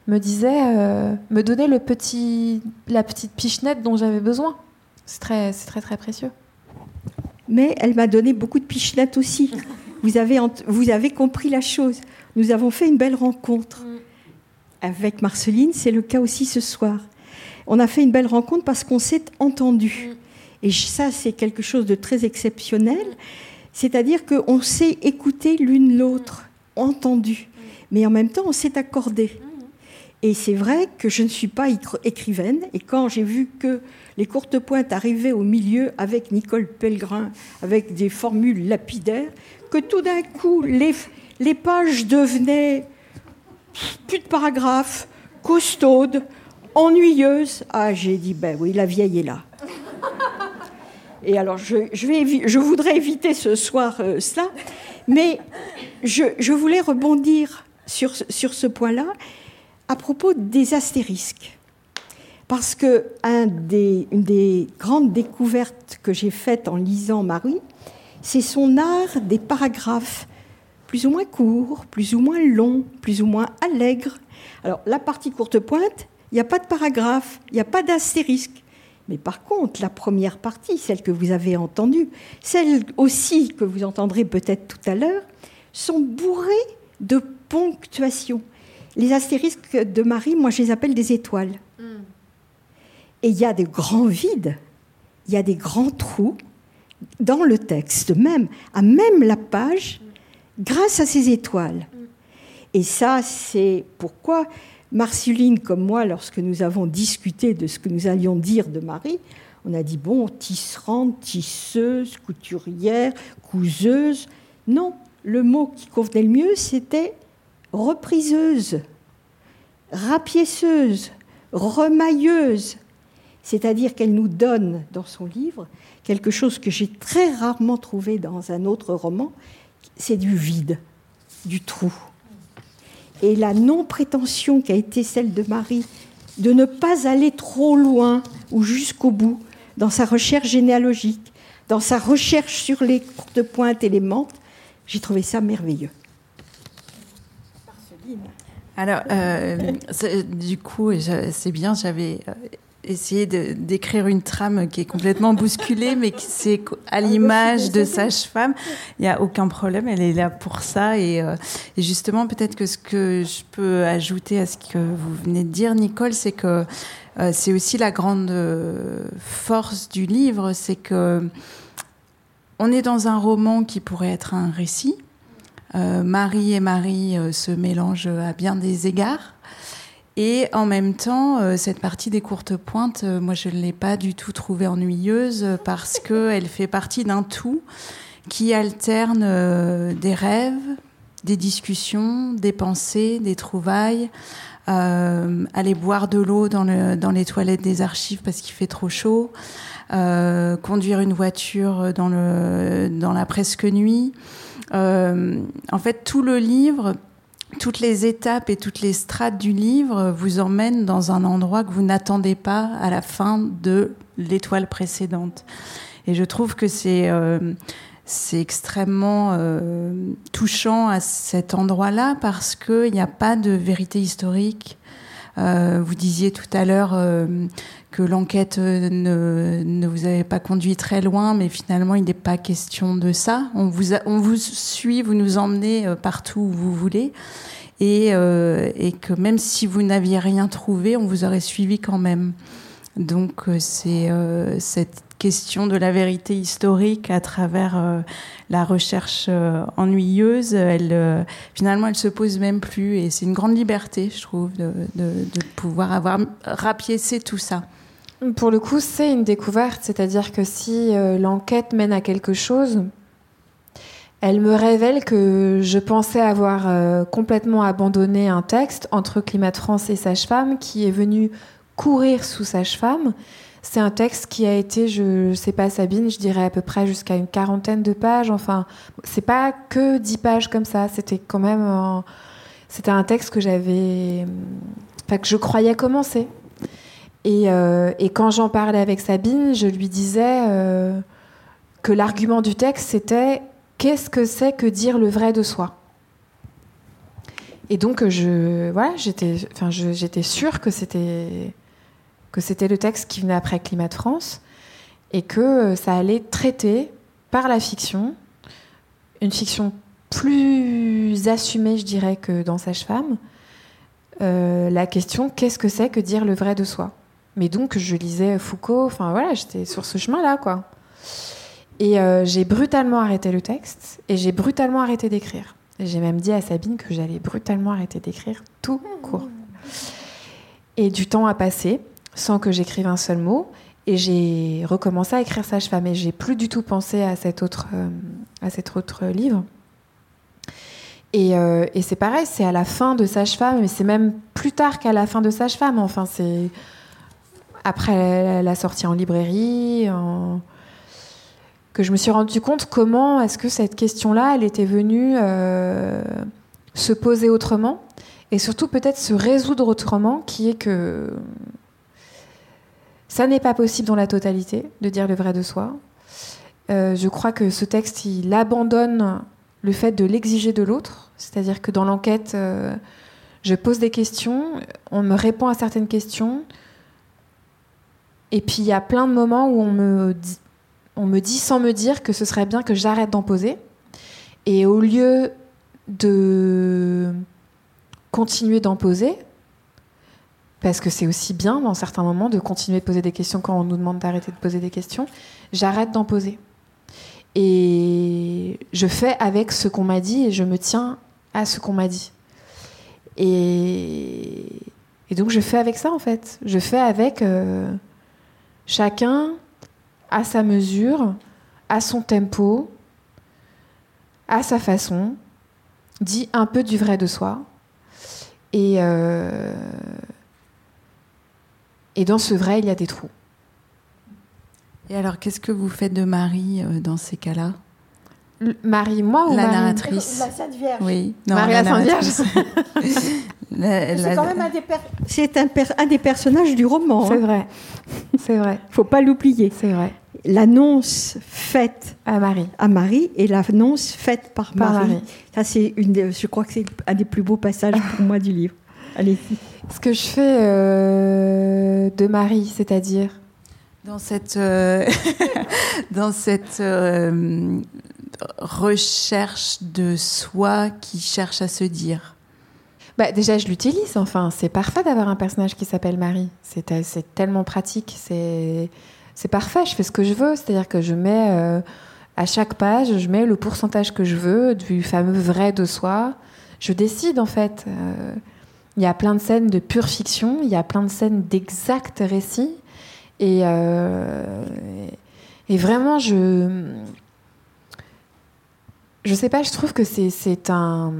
me disait, me donnait la petite pichenette dont j'avais besoin. C'est très, très précieux. Mais elle m'a donné beaucoup de pichenettes aussi. Vous avez compris la chose. Nous avons fait une belle rencontre. Avec Marceline, c'est le cas aussi ce soir. On a fait une belle rencontre parce qu'on s'est entendus. Et ça, c'est quelque chose de très exceptionnel. C'est-à-dire qu'on s'est écouté l'une l'autre, entendu. Mais en même temps, on s'est accordé. Et c'est vrai que je ne suis pas écrivaine. Et quand j'ai vu que les courtes pointes arrivaient au milieu avec Nicole Pellegrin, avec des formules lapidaires, que tout d'un coup, les pages devenaient plus de paragraphes, costaudes, ennuyeuses. Ah, j'ai dit, ben oui, la vieille est là. Et alors, je voudrais éviter ce soir cela, mais je voulais rebondir sur ce point-là à propos des astérisques. Parce qu'une des grandes découvertes que j'ai faites en lisant Marie, c'est son art des paragraphes, plus ou moins courts, plus ou moins longs, plus ou moins allègres. Alors, la partie courte pointe, il n'y a pas de paragraphe, il n'y a pas d'astérisque. Mais par contre, la première partie, celle que vous avez entendue, celle aussi que vous entendrez peut-être tout à l'heure, sont bourrées de ponctuation. Les astérisques de Marie, moi, je les appelle des étoiles. Et il y a des grands vides, il y a des grands trous dans le texte, à même la page, grâce à ces étoiles. Et ça, c'est pourquoi Marceline, comme moi, lorsque nous avons discuté de ce que nous allions dire de Marie, on a dit, bon, tisserande, tisseuse, couturière, couseuse. Non, le mot qui convenait le mieux, c'était repriseuse, rapiéceuse, remailleuse. C'est-à-dire qu'elle nous donne, dans son livre, quelque chose que j'ai très rarement trouvé dans un autre roman, c'est du vide, du trou. Et la non-prétention qui a été celle de Marie, de ne pas aller trop loin ou jusqu'au bout dans sa recherche généalogique, dans sa recherche sur les courtes pointes et les mantes, j'ai trouvé ça merveilleux. Alors, du coup, c'est bien, j'avais essayé d'écrire une trame qui est complètement bousculée, mais qui c'est à l'image de Sage-Femme. Il n'y a aucun problème, elle est là pour ça. Et justement, peut-être que ce que je peux ajouter à ce que vous venez de dire, Nicole, c'est que c'est aussi la grande force du livre, c'est que on est dans un roman qui pourrait être un récit. Marie et Marie se mélangent à bien des égards. Et en même temps, cette partie des courtes pointes, moi je ne l'ai pas du tout trouvée ennuyeuse parce qu'elle fait partie d'un tout qui alterne des rêves, des discussions, des pensées, des trouvailles, aller boire de l'eau dans les toilettes des archives parce qu'il fait trop chaud, conduire une voiture dans la presque nuit. En fait, tout le livre, toutes les étapes et toutes les strates du livre vous emmènent dans un endroit que vous n'attendez pas à la fin de l'étoile précédente. Et je trouve que c'est extrêmement touchant à cet endroit-là parce qu'il n'y a pas de vérité historique. Vous disiez tout à l'heure que l'enquête ne vous avait pas conduit très loin, mais finalement, il n'est pas question de ça. On vous suit, vous nous emmenez partout où vous voulez, et que même si vous n'aviez rien trouvé, on vous aurait suivi quand même. Donc, c'est cette question de la vérité historique à travers la recherche ennuyeuse, finalement, elle se pose même plus. Et c'est une grande liberté, je trouve, de pouvoir avoir rapiécé tout ça. Pour le coup, c'est une découverte. C'est-à-dire que si l'enquête mène à quelque chose, elle me révèle que je pensais avoir complètement abandonné un texte entre Climat France et Sage-Femme qui est venu courir sous Sage-Femme. C'est un texte qui a été, je sais pas Sabine, je dirais à peu près jusqu'à une 40aine de pages. Enfin, c'est pas que 10 pages comme ça. C'était quand même c'était un texte que que je croyais commencer. Et quand j'en parlais avec Sabine, je lui disais que l'argument du texte, c'était qu'est-ce que c'est que dire le vrai de soi ? Et donc, j'étais sûre que c'était le texte qui venait après Climat de France et que ça allait traiter par la fiction, une fiction plus assumée, je dirais, que dans Sage-Femme, la question qu'est-ce que c'est que dire le vrai de soi. Mais donc, je lisais Foucault, enfin voilà, j'étais sur ce chemin-là, quoi. Et j'ai brutalement arrêté le texte et j'ai brutalement arrêté d'écrire. Et j'ai même dit à Sabine que j'allais brutalement arrêter d'écrire tout court. Et du temps a passé sans que j'écrive un seul mot. Et j'ai recommencé à écrire Sage-Femme. Et j'ai plus du tout pensé à cet autre livre. Et c'est pareil, c'est à la fin de Sage-Femme, mais c'est même plus tard qu'à la fin de Sage-Femme. Enfin, c'est après la sortie en librairie, que je me suis rendu compte comment est-ce que cette question-là, elle était venue se poser autrement, et surtout peut-être se résoudre autrement, qui est que ça n'est pas possible dans la totalité de dire le vrai de soi. Je crois que ce texte, il abandonne le fait de l'exiger de l'autre, c'est-à-dire que dans l'enquête, je pose des questions, on me répond à certaines questions, et puis il y a plein de moments où on me dit sans me dire que ce serait bien que j'arrête d'en poser. Et au lieu de continuer d'en poser, parce que c'est aussi bien dans certains moments de continuer de poser des questions quand on nous demande d'arrêter de poser des questions, j'arrête d'en poser. Et je fais avec ce qu'on m'a dit et je me tiens à ce qu'on m'a dit. Et donc je fais avec ça, en fait. Je fais avec chacun à sa mesure, à son tempo, à sa façon, dit un peu du vrai de soi. Et dans ce vrai, il y a des trous. Et alors, qu'est-ce que vous faites de Marie dans ces cas-là ? Marie, moi ou la Marie narratrice. La Sainte Vierge. Oui. Non, Marie la Sainte Vierge. C'est quand même un des personnages du roman. C'est vrai. C'est vrai. Faut pas l'oublier. C'est vrai. L'annonce faite à Marie et l'annonce faite par Marie. Ça, je crois que c'est un des plus beaux passages pour moi du livre. Allez. Ce que je fais de Marie, c'est-à-dire dans cette recherche de soi qui cherche à se dire. Déjà, je l'utilise. Enfin, c'est parfait d'avoir un personnage qui s'appelle Marie. C'est tellement pratique. C'est parfait. Je fais ce que je veux. C'est-à-dire que je mets à chaque page, je mets le pourcentage que je veux du fameux vrai de soi. Je décide, en fait. Il y a plein de scènes de pure fiction. Il y a plein de scènes d'exact récit. Et vraiment, je sais pas, je trouve que c'est un...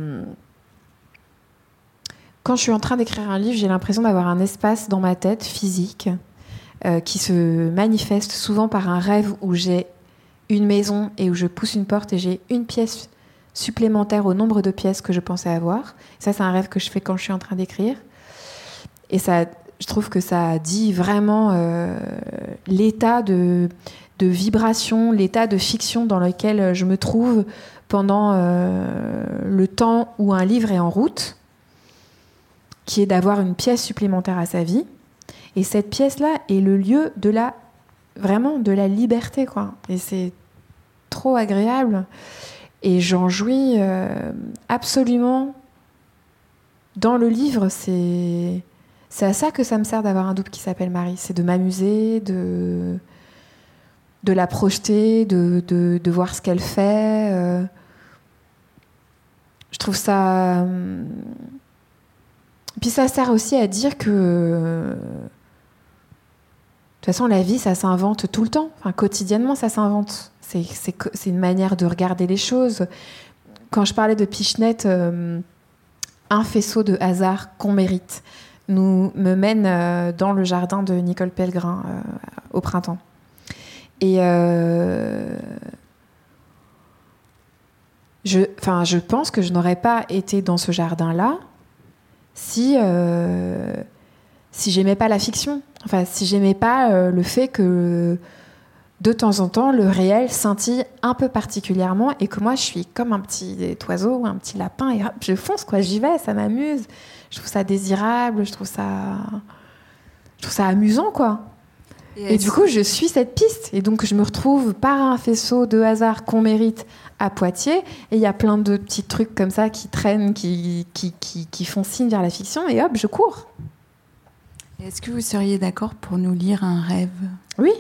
Quand je suis en train d'écrire un livre, j'ai l'impression d'avoir un espace dans ma tête physique qui se manifeste souvent par un rêve où j'ai une maison et où je pousse une porte et j'ai une pièce supplémentaire au nombre de pièces que je pensais avoir. Ça, c'est un rêve que je fais quand je suis en train d'écrire. Et ça, je trouve que ça dit vraiment l'état de vibration, l'état de fiction dans lequel je me trouve pendant le temps où un livre est en route, qui est d'avoir une pièce supplémentaire à sa vie. Et cette pièce-là est le lieu vraiment de la liberté, quoi. Et c'est trop agréable. Et j'en jouis absolument. Dans le livre, c'est à ça que ça me sert d'avoir un double qui s'appelle Marie. C'est de m'amuser, de la projeter, de voir ce qu'elle fait. Je trouve ça... Puis ça sert aussi à dire que... De toute façon, la vie, ça s'invente tout le temps. Enfin, quotidiennement, ça s'invente. C'est une manière de regarder les choses. Quand je parlais de Pichenette, un faisceau de hasard qu'on mérite me mène dans le jardin de Nicole Pellegrin au printemps. Et je pense que je n'aurais pas été dans ce jardin-là si j'aimais pas la fiction. Enfin, si j'aimais pas le fait que de temps en temps, le réel scintille un peu particulièrement et que moi, je suis comme un petit oiseau ou un petit lapin et hop, je fonce, quoi, j'y vais, ça m'amuse. Je trouve ça désirable, je trouve ça amusant, quoi. Et du coup, je suis cette piste. Et donc, je me retrouve par un faisceau de hasard qu'on mérite à Poitiers. Et il y a plein de petits trucs comme ça qui traînent, qui font signe vers la fiction. Et hop, je cours. Est-ce que vous seriez d'accord pour nous lire un rêve ? Oui.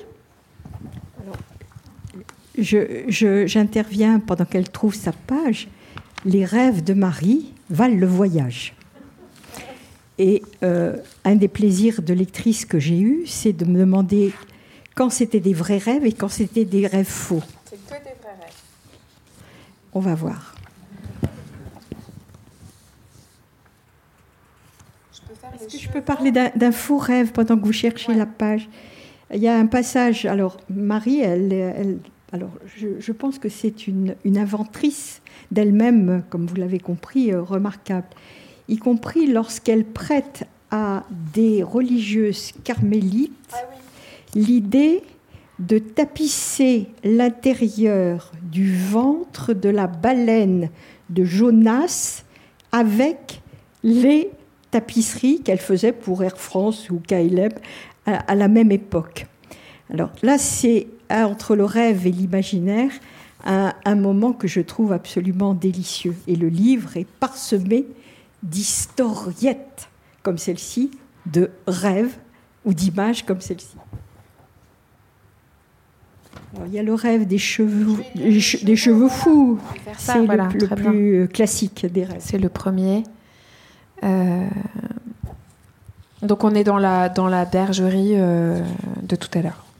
J'interviens pendant qu'elle trouve sa page. Les rêves de Marie valent le voyage. Et un des plaisirs de lectrice que j'ai eu, c'est de me demander quand c'était des vrais rêves et quand c'était des rêves faux. C'est que des vrais rêves. On va voir. Est-ce que je peux parler d'un faux rêve pendant que vous cherchez la page ? Il y a un passage. Alors, Marie, alors, je pense que c'est une inventrice d'elle-même, comme vous l'avez compris, remarquable. Y compris lorsqu'elle prête à des religieuses carmélites l'idée de tapisser l'intérieur du ventre de la baleine de Jonas avec les tapisseries qu'elle faisait pour Air France ou KLM à la même époque. Alors là, c'est entre le rêve et l'imaginaire un moment que je trouve absolument délicieux. Et le livre est parsemé d'historiettes comme celle-ci, de rêves ou d'images comme celle-ci. Alors, il y a le rêve des cheveux fous. C'est voilà, le plus classique des rêves. C'est le premier. Donc on est dans la bergerie de tout à l'heure.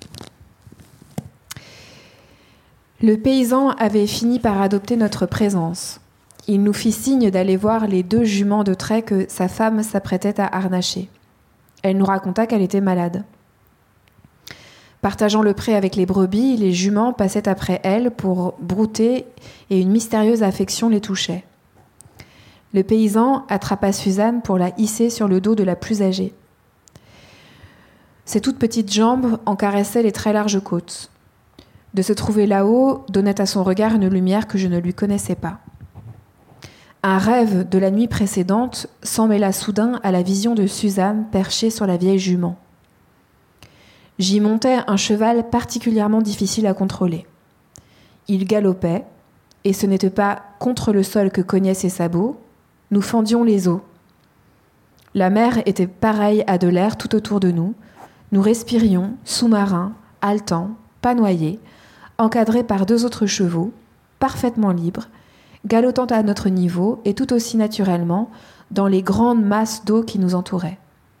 Le paysan avait fini par adopter notre présence. Il nous fit signe d'aller voir les 2 juments de trait que sa femme s'apprêtait à harnacher. Elle nous raconta qu'elle était malade. Partageant le pré avec les brebis, les juments passaient après elle pour brouter et une mystérieuse affection les touchait. Le paysan attrapa Suzanne pour la hisser sur le dos de la plus âgée. Ses toutes petites jambes en caressaient les très larges côtes. De se trouver là-haut donnait à son regard une lumière que je ne lui connaissais pas. Un rêve de la nuit précédente s'en mêla soudain à la vision de Suzanne perchée sur la vieille jument. J'y montais un cheval particulièrement difficile à contrôler. Il galopait, et ce n'était pas contre le sol que cognaient ses sabots, nous fendions les eaux. La mer était pareille à de l'air tout autour de nous, nous respirions, sous-marins, haletants, pas noyés, encadrés par 2 autres chevaux, parfaitement libres, galotant à notre niveau et tout aussi naturellement dans les grandes masses d'eau qui nous entouraient.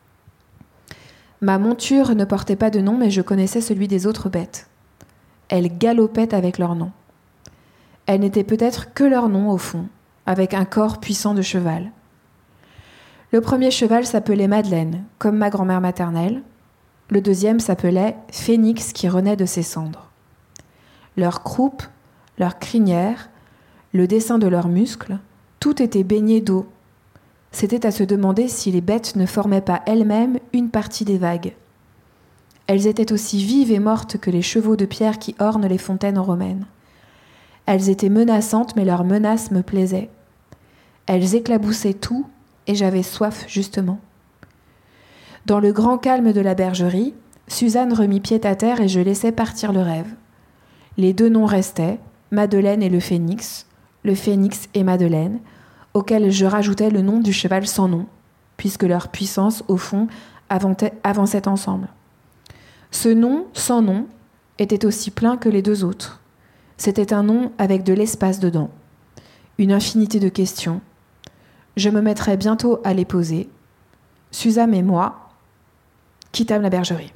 Ma monture ne portait pas de nom, mais je connaissais celui des autres bêtes. Elles galopaient avec leur nom. Elles n'étaient peut-être que leur nom au fond, avec un corps puissant de cheval. Le premier cheval s'appelait Madeleine, comme ma grand-mère maternelle. Le deuxième s'appelait Phénix qui renaît de ses cendres. Leur croupe, leur crinière, le dessin de leurs muscles, tout était baigné d'eau. C'était à se demander si les bêtes ne formaient pas elles-mêmes une partie des vagues. Elles étaient aussi vives et mortes que les chevaux de pierre qui ornent les fontaines romaines. Elles étaient menaçantes, mais leurs menaces me plaisaient. Elles éclaboussaient tout, et j'avais soif justement. Dans le grand calme de la bergerie, Suzanne remit pied à terre et je laissai partir le rêve. Les 2 noms restaient, Madeleine et le Phénix et Madeleine, auxquels je rajoutais le nom du cheval sans nom, puisque leur puissance, au fond, avançait ensemble. Ce nom sans nom était aussi plein que les 2 autres. C'était un nom avec de l'espace dedans, une infinité de questions. Je me mettrais bientôt à les poser. Suzanne et moi quittâmes la bergerie.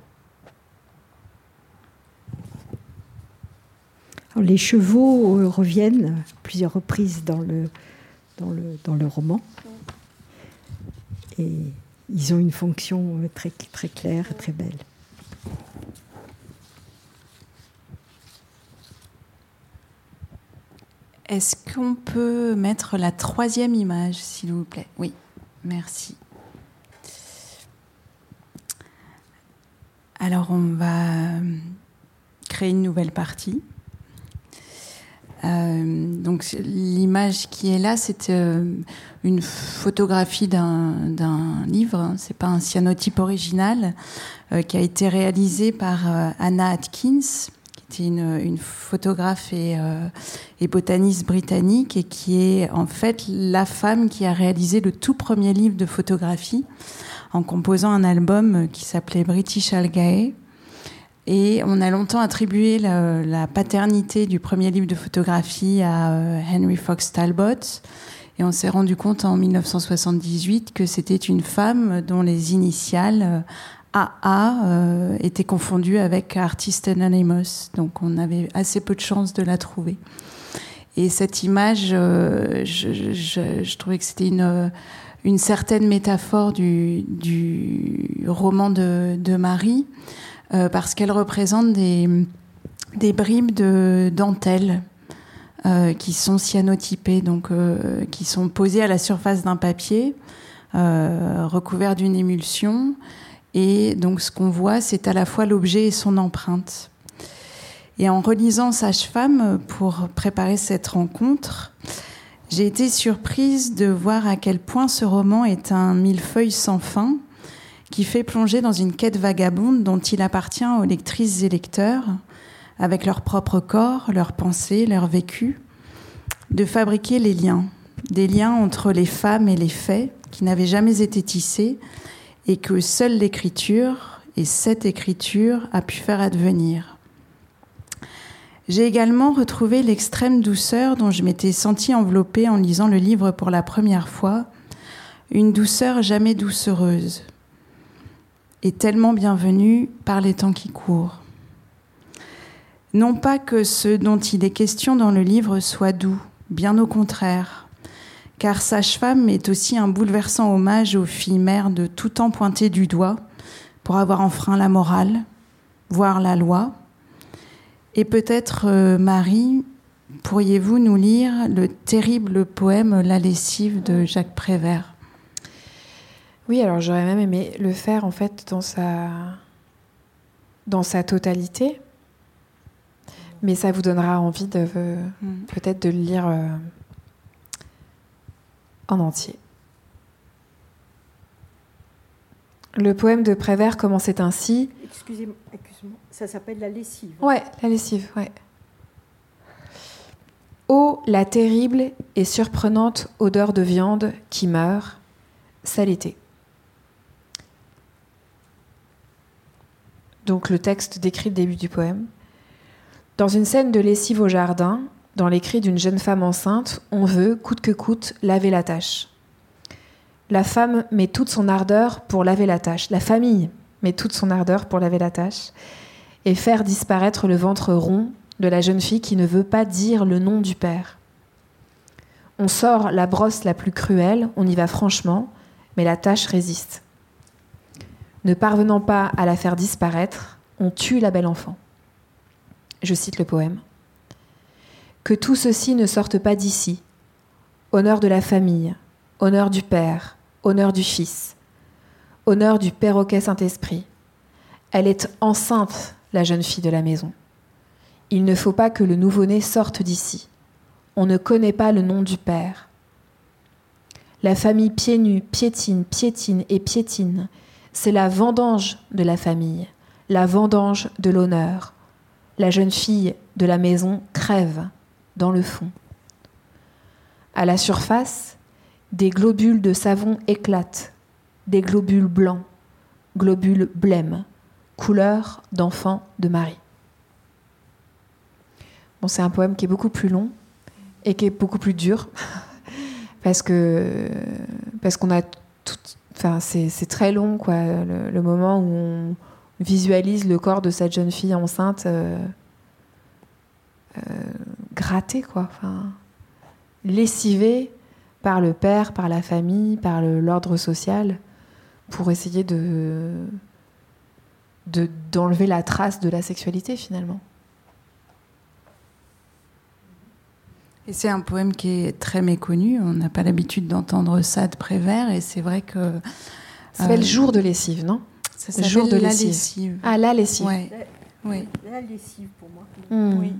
Alors, les chevaux reviennent à plusieurs reprises dans le roman. Et ils ont une fonction très, très claire et très belle. Est-ce qu'on peut mettre la 3e image, s'il vous plaît ? Oui, merci. Alors, on va créer une nouvelle partie. Donc l'image qui est là, c'est une photographie d'un livre, hein, c'est pas un cyanotype original, qui a été réalisé par Anna Atkins, qui était une photographe et botaniste britannique, et qui est en fait la femme qui a réalisé le tout premier livre de photographie en composant un album qui s'appelait British Algae. Et on a longtemps attribué la paternité du premier livre de photographie à Henry Fox Talbot. Et on s'est rendu compte en 1978 que c'était une femme dont les initiales AA étaient confondues avec Artist Anonymous. Donc on avait assez peu de chance de la trouver. Et cette image, je trouvais que c'était une certaine métaphore du roman de Marie, parce qu'elle représente des bribes de dentelle qui sont cyanotypées, donc qui sont posées à la surface d'un papier recouvert d'une émulsion. Et donc ce qu'on voit, c'est à la fois l'objet et son empreinte. Et en relisant Sage-Femme pour préparer cette rencontre, j'ai été surprise de voir à quel point ce roman est un millefeuille sans fin, qui fait plonger dans une quête vagabonde dont il appartient aux lectrices et lecteurs, avec leur propre corps, leurs pensées, leur vécu, de fabriquer les liens, des liens entre les femmes et les faits qui n'avaient jamais été tissés et que seule l'écriture, et cette écriture, a pu faire advenir. J'ai également retrouvé l'extrême douceur dont je m'étais sentie enveloppée en lisant le livre pour la première fois, une douceur jamais doucereuse, et tellement bienvenue par les temps qui courent. Non pas que ce dont il est question dans le livre soit doux, bien au contraire, car Sage-Femme est aussi un bouleversant hommage aux filles mères de tout temps pointées du doigt pour avoir enfreint la morale, voire la loi. Et peut-être, Marie, pourriez-vous nous lire le terrible poème « La lessive » de Jacques Prévert ? Oui, alors j'aurais même aimé le faire en fait dans sa totalité, mais ça vous donnera envie peut-être de le lire en entier. Le poème de Prévert commençait ainsi. Excusez-moi, ça s'appelle La lessive. Ouais, La lessive, ouais. Ô la terrible et surprenante odeur de viande qui meurt, ça l'était. Donc le texte décrit le début du poème. Dans une scène de lessive au jardin, dans les cris d'une jeune femme enceinte, on veut, coûte que coûte, laver la tâche. La femme met toute son ardeur pour laver la tâche. La famille met toute son ardeur pour laver la tâche et faire disparaître le ventre rond de la jeune fille qui ne veut pas dire le nom du père. On sort la brosse la plus cruelle, on y va franchement, mais la tâche résiste. Ne parvenant pas à la faire disparaître, on tue la belle enfant. Je cite le poème. Que tout ceci ne sorte pas d'ici. Honneur de la famille, honneur du père, honneur du fils, honneur du perroquet Saint-Esprit. Elle est enceinte, la jeune fille de la maison. Il ne faut pas que le nouveau-né sorte d'ici. On ne connaît pas le nom du père. La famille pieds nus piétine, piétine et piétine. C'est la vendange de la famille, la vendange de l'honneur. La jeune fille de la maison crève dans le fond. À la surface, des globules de savon éclatent, des globules blancs, globules blêmes, couleur d'enfant de Marie. Bon, c'est un poème qui est beaucoup plus long et qui est beaucoup plus dur parce qu'on a tout. Enfin, c'est très long, quoi, le moment où on visualise le corps de cette jeune fille enceinte gratté, quoi. Enfin, lessivé par le père, par la famille, par l'ordre social, pour essayer d'enlever la trace de la sexualité, finalement. Et c'est un poème qui est très méconnu. On n'a pas l'habitude d'entendre ça de Prévert, et c'est vrai que... Ça s'appelle Jour de lessive, non? Ça s'appelle La lessive. Ah, La lessive. Ouais. Oui. La lessive pour moi. Oui.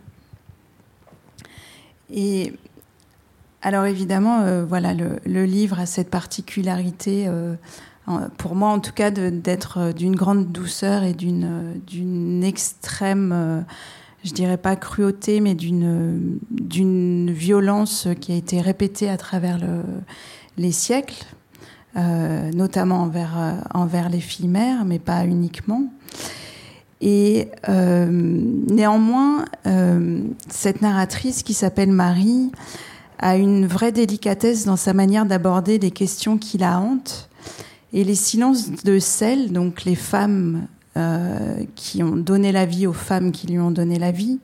Et alors évidemment, voilà, le livre a cette particularité, pour moi en tout cas, d'être d'une grande douceur et d'une extrême, je dirais pas cruauté, mais d'une violence qui a été répétée à travers les siècles, notamment envers les filles mères, mais pas uniquement. Et néanmoins, cette narratrice qui s'appelle Marie a une vraie délicatesse dans sa manière d'aborder les questions qui la hantent. Et les silences de celles, donc les femmes qui ont donné la vie aux femmes qui lui ont donné la vie,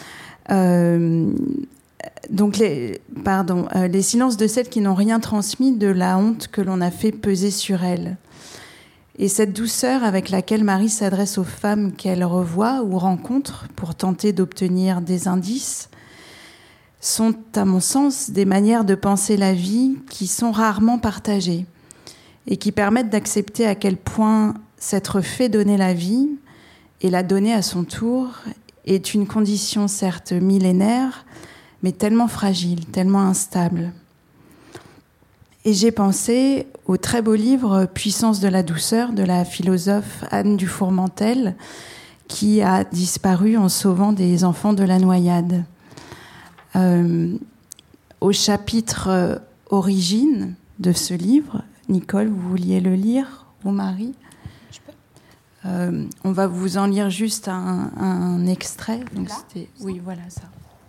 donc les silences de celles qui n'ont rien transmis de la honte que l'on a fait peser sur elles. Et cette douceur avec laquelle Marie s'adresse aux femmes qu'elle revoit ou rencontre pour tenter d'obtenir des indices sont, à mon sens, des manières de penser la vie qui sont rarement partagées et qui permettent d'accepter à quel point s'être fait donner la vie et la donner à son tour est une condition certes millénaire, mais tellement fragile, tellement instable. Et j'ai pensé au très beau livre « Puissance de la douceur » de la philosophe Anne Dufourmentel, qui a disparu en sauvant des enfants de la noyade. Au chapitre origine de ce livre, Nicole, vous vouliez le lire, ou Marie ? Je peux. On va vous en lire juste un extrait. Donc oui, voilà ça.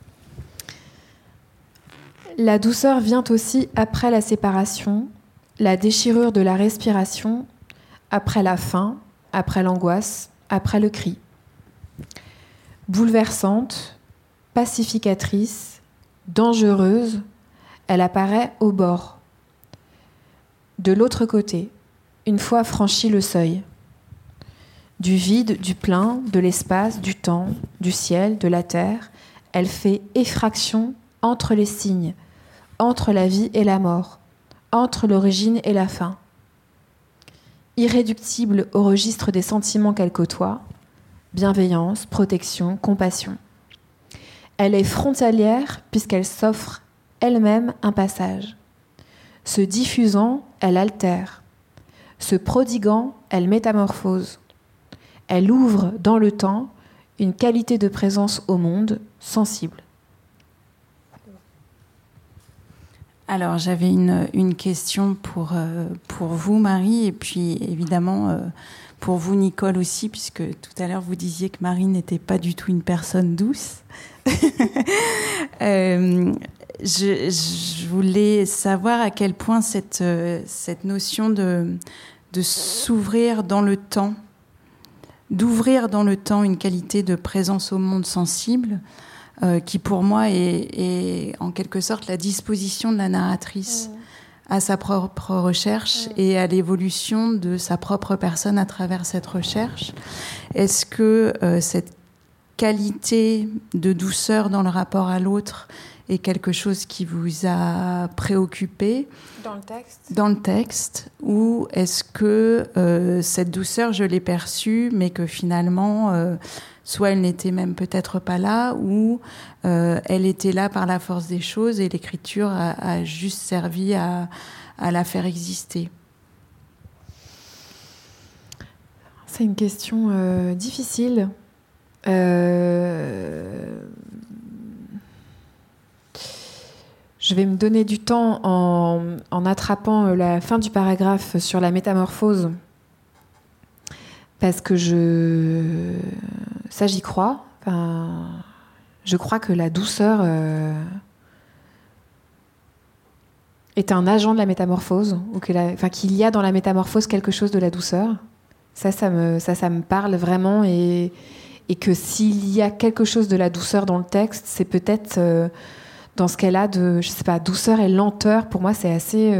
La douceur vient aussi après la séparation, la déchirure de la respiration, après la faim, après l'angoisse, après le cri. Bouleversante, pacificatrice, dangereuse, elle apparaît au bord. De l'autre côté, une fois franchi le seuil. Du vide, du plein, de l'espace, du temps, du ciel, de la terre, elle fait effraction entre les signes, entre la vie et la mort, entre l'origine et la fin. Irréductible au registre des sentiments qu'elle côtoie, bienveillance, protection, compassion. Elle est frontalière puisqu'elle s'offre elle-même un passage. Se diffusant, elle altère. Se prodiguant, elle métamorphose. Elle ouvre dans le temps une qualité de présence au monde sensible. Alors, j'avais une question pour vous, Marie, et puis évidemment pour vous, Nicole, aussi, puisque tout à l'heure, vous disiez que Marie n'était pas du tout une personne douce. Je voulais savoir à quel point cette notion de s'ouvrir dans le temps, d'ouvrir dans le temps une qualité de présence au monde sensible, qui pour moi est en quelque sorte la disposition de la narratrice à sa propre recherche et à l'évolution de sa propre personne à travers cette recherche. Est-ce que cette qualité de douceur dans le rapport à l'autre est quelque chose qui vous a préoccupé dans le texte, ou est-ce que cette douceur, je l'ai perçue, mais que finalement, soit elle n'était même peut-être pas là, ou elle était là par la force des choses et l'écriture a juste servi à la faire exister? C'est une question difficile. Je vais me donner du temps en attrapant la fin du paragraphe sur la métamorphose, parce que ça j'y crois. Enfin, je crois que la douceur est un agent de la métamorphose, ou qu'il y a dans la métamorphose quelque chose de la douceur. Ça me parle vraiment, et que s'il y a quelque chose de la douceur dans le texte, c'est peut-être dans ce qu'elle a de, je sais pas, douceur et lenteur. Pour moi, c'est assez...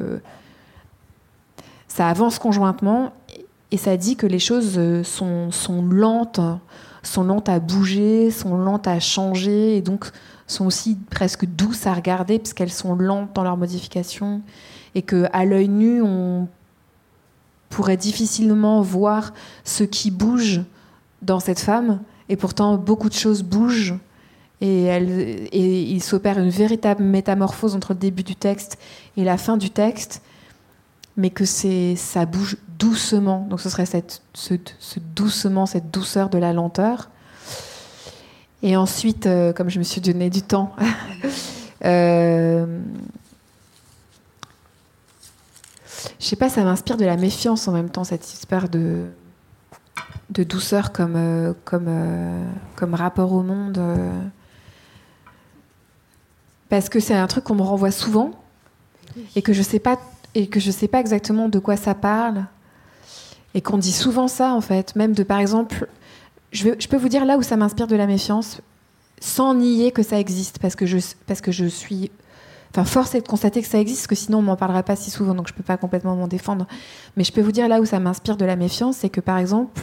ça avance conjointement, et ça dit que les choses sont lentes à bouger, sont lentes à changer, et donc sont aussi presque douces à regarder, puisqu'elles sont lentes dans leur modification, et qu'à l'œil nu, on pourrait difficilement voir ce qui bouge dans cette femme, Et pourtant, beaucoup de choses bougent. Et il s'opère une véritable métamorphose entre le début du texte et la fin du texte, mais que ça bouge doucement. Donc ce serait ce doucement, cette douceur de la lenteur. Et ensuite, comme je me suis donné du temps, je sais pas, ça m'inspire de la méfiance en même temps, cette espèce de douceur comme rapport au monde. Parce que c'est un truc qu'on me renvoie souvent et que je sais pas exactement de quoi ça parle et qu'on dit souvent ça en fait, même de par exemple, je peux vous dire là où ça m'inspire de la méfiance sans nier que ça existe parce que je suis, enfin force est de constater que ça existe parce que sinon on m'en parlerait pas si souvent donc je peux pas complètement m'en défendre, mais je peux vous dire là où ça m'inspire de la méfiance, c'est que par exemple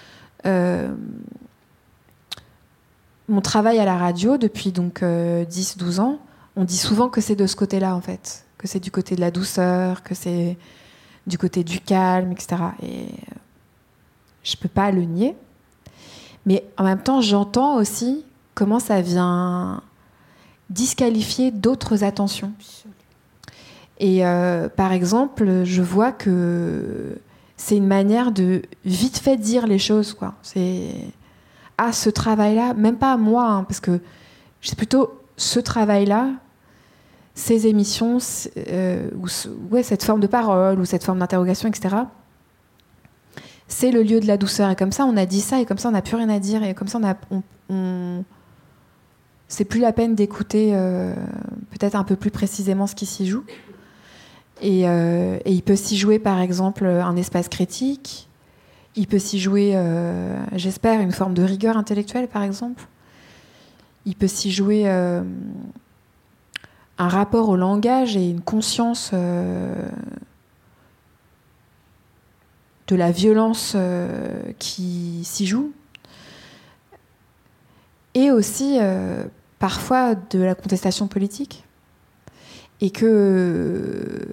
mon travail à la radio depuis donc 10-12 ans, on dit souvent que c'est de ce côté-là, en fait. Que c'est du côté de la douceur, que c'est du côté du calme, etc. Et je peux pas le nier. Mais en même temps, j'entends aussi comment ça vient disqualifier d'autres attentions. Et par exemple, je vois que c'est une manière de vite fait dire les choses, quoi. C'est... Ah, ce travail-là, même pas moi, hein, parce que c'est plutôt ce travail-là, ces émissions, cette forme de parole ou cette forme d'interrogation, etc. C'est le lieu de la douceur. Et comme ça, on a dit ça, et comme ça, on n'a plus rien à dire, et comme ça, c'est plus la peine d'écouter peut-être un peu plus précisément ce qui s'y joue. Et il peut s'y jouer, par exemple, un espace critique. Il peut s'y jouer, j'espère, une forme de rigueur intellectuelle, par exemple. Il peut s'y jouer un rapport au langage et une conscience de la violence qui s'y joue. Et aussi, parfois, de la contestation politique. Et que...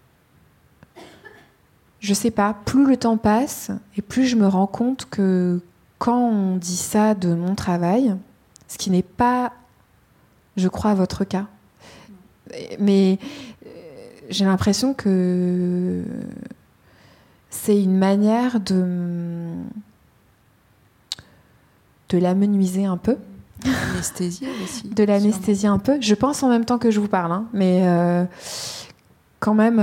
Je sais pas, plus le temps passe et plus je me rends compte que quand on dit ça de mon travail, ce qui n'est pas, je crois, votre cas, mais j'ai l'impression que c'est une manière de l'amenuiser un peu. L'anesthésie aussi. De l'anesthésie un peu. Je pense en même temps que je vous parle, hein, mais quand même,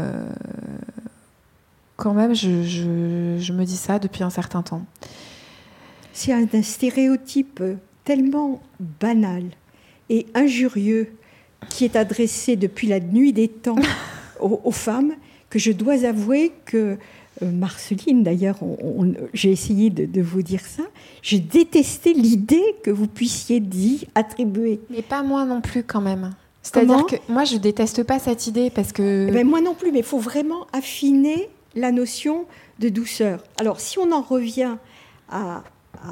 je me dis ça depuis un certain temps. C'est un stéréotype tellement banal et injurieux qui est adressé depuis la nuit des temps aux femmes que je dois avouer que, Marceline d'ailleurs, j'ai essayé de vous dire ça, j'ai détesté l'idée que vous puissiez attribuer. Mais pas moi non plus quand même. C'est-à-dire que moi je déteste pas cette idée parce que... Ben, moi non plus, mais il faut vraiment affiner la notion de douceur. Alors si on en revient à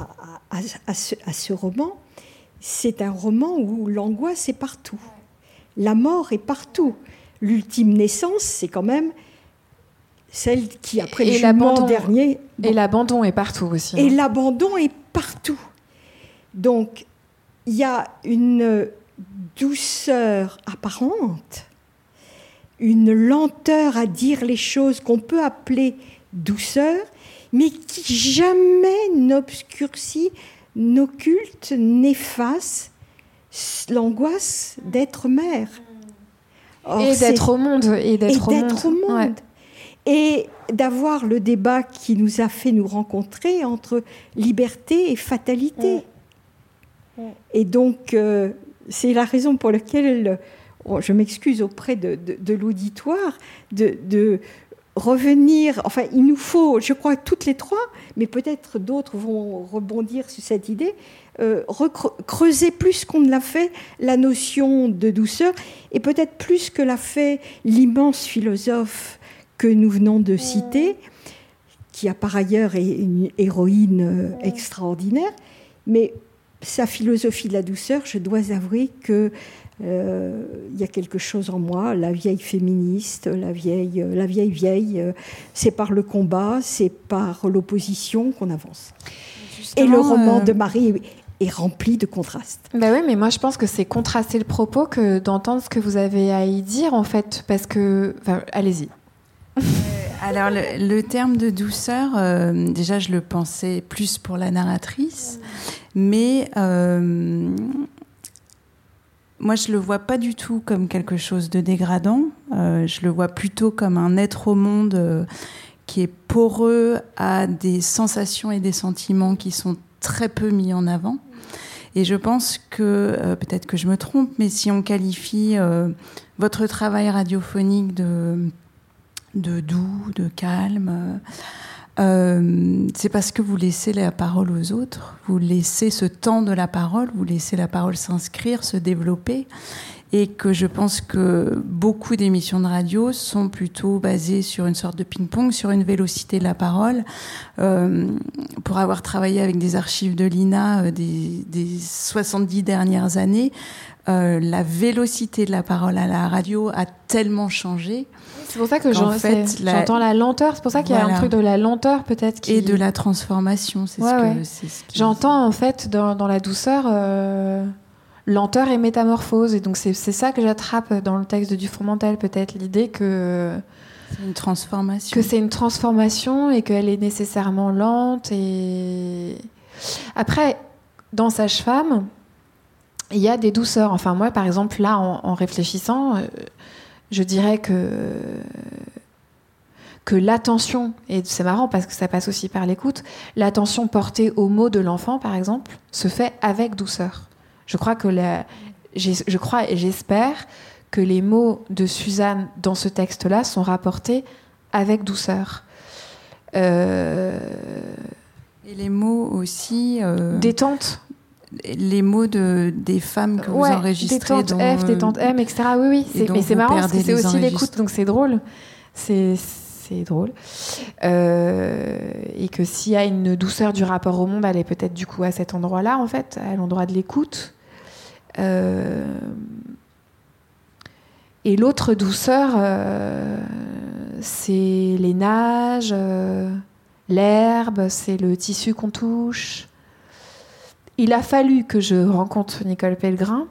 ce roman, c'est un roman où l'angoisse est partout. La mort est partout. L'ultime naissance, c'est quand même celle qui, après le jugement dernier... Et l'abandon est partout aussi. Et l'abandon est partout. Donc, il y a une douceur apparente, une lenteur à dire les choses qu'on peut appeler douceur, mais qui jamais n'obscurcit, n'occulte, n'efface l'angoisse d'être mère. Or, et d'être au monde. Et d'être au monde. Ouais. Et d'avoir le débat qui nous a fait nous rencontrer entre liberté et fatalité. Et donc, c'est la raison pour laquelle je m'excuse auprès de l'auditoire de revenir. Enfin, il nous faut, je crois, toutes les trois, mais peut-être d'autres vont rebondir sur cette idée, creuser plus qu'on ne l'a fait la notion de douceur, et peut-être plus que l'a fait l'immense philosophe que nous venons de citer, qui a par ailleurs une héroïne extraordinaire, mais sa philosophie de la douceur, je dois avouer que y a quelque chose en moi, la vieille féministe, la vieille, c'est par le combat, c'est par l'opposition qu'on avance. Et le roman de Marie est rempli de contrastes. Ben oui, mais moi je pense que c'est contraster le propos que d'entendre ce que vous avez à y dire en fait, parce que... Enfin, allez-y. Alors le terme de douceur, déjà je le pensais plus pour la narratrice, mais moi je le vois pas du tout comme quelque chose de dégradant, je le vois plutôt comme un être au monde qui est poreux à des sensations et des sentiments qui sont très peu mis en avant. Et je pense que, peut-être que je me trompe, mais si on qualifie votre travail radiophonique de doux, de calme, c'est parce que vous laissez la parole aux autres, vous laissez ce temps de la parole, vous laissez la parole s'inscrire, se développer, et que je pense que beaucoup d'émissions de radio sont plutôt basées sur une sorte de ping-pong, sur une vélocité de la parole. Pour avoir travaillé avec des archives de l'INA des 70 dernières années, la vélocité de la parole à la radio a tellement changé. C'est pour ça que j'entends la lenteur. C'est pour ça qu'il y a un truc de la lenteur peut-être qui... Et de la transformation. C'est ce que j'entends en fait dans la douceur lenteur et métamorphose. Et donc c'est ça que j'attrape dans le texte de Dufourmentel, peut-être l'idée que... C'est une transformation. Que c'est une transformation et qu'elle est nécessairement lente. Et après, dans Sage-Femme, il y a des douceurs. Enfin, moi, par exemple, là, en réfléchissant, je dirais que l'attention, et c'est marrant parce que ça passe aussi par l'écoute, l'attention portée aux mots de l'enfant, par exemple, se fait avec douceur. Je crois et j'espère que les mots de Suzanne dans ce texte-là sont rapportés avec douceur. Et les mots aussi... Détente. Les mots des femmes que vous enregistrez. Détente F, détente M, etc. Oui. Mais c'est marrant parce que c'est aussi l'écoute, donc c'est drôle. C'est drôle. Et que s'il y a une douceur du rapport au monde, elle est peut-être du coup à cet endroit-là, en fait, à l'endroit de l'écoute. Et l'autre douceur, c'est les nages, l'herbe, c'est le tissu qu'on touche. Il a fallu que je rencontre Nicole Pellegrin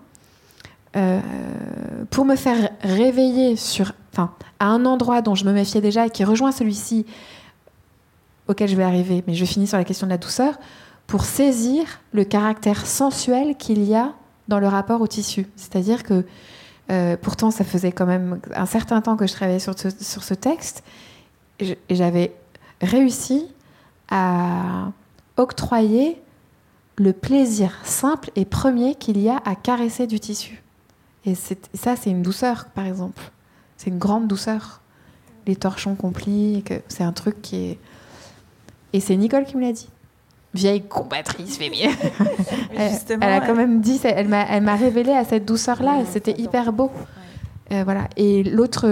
pour me faire réveiller à un endroit dont je me méfiais déjà et qui rejoint celui-ci auquel je vais arriver, mais je finis sur la question de la douceur, pour saisir le caractère sensuel qu'il y a dans le rapport au tissu. C'est-à-dire que pourtant, ça faisait quand même un certain temps que je travaillais sur ce texte et j'avais réussi à octroyer le plaisir simple et premier qu'il y a à caresser du tissu. Et ça, c'est une douceur, par exemple. C'est une grande douceur. Les torchons qu'on plie, c'est un truc qui est... Et c'est Nicole qui me l'a dit. Vieille combatrice féminine. Elle a quand même dit, elle m'a révélé à cette douceur-là, et c'était hyper beau. Voilà. Et l'autre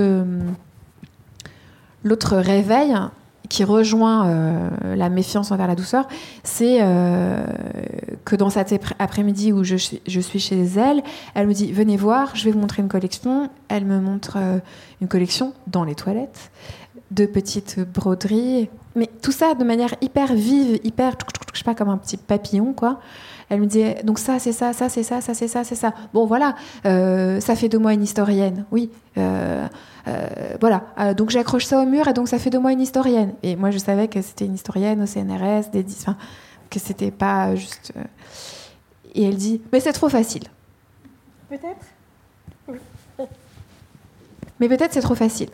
réveil qui rejoint la méfiance envers la douceur, c'est que dans cet après-midi où je suis chez elle, elle me dit « Venez voir, je vais vous montrer une collection ». Elle me montre une collection dans les toilettes, de petites broderies, mais tout ça de manière hyper vive, hyper, je sais pas, comme un petit papillon, quoi. Elle me dit donc ça c'est ça, ça c'est ça, ça c'est ça, c'est ça. Bon voilà, ça fait de moi une historienne. Oui, voilà. Donc j'accroche ça au mur et donc ça fait de moi une historienne. Et moi je savais que c'était une historienne au CNRS, que c'était pas juste. Et elle dit mais c'est trop facile. Peut-être. Oui. Mais peut-être c'est trop facile.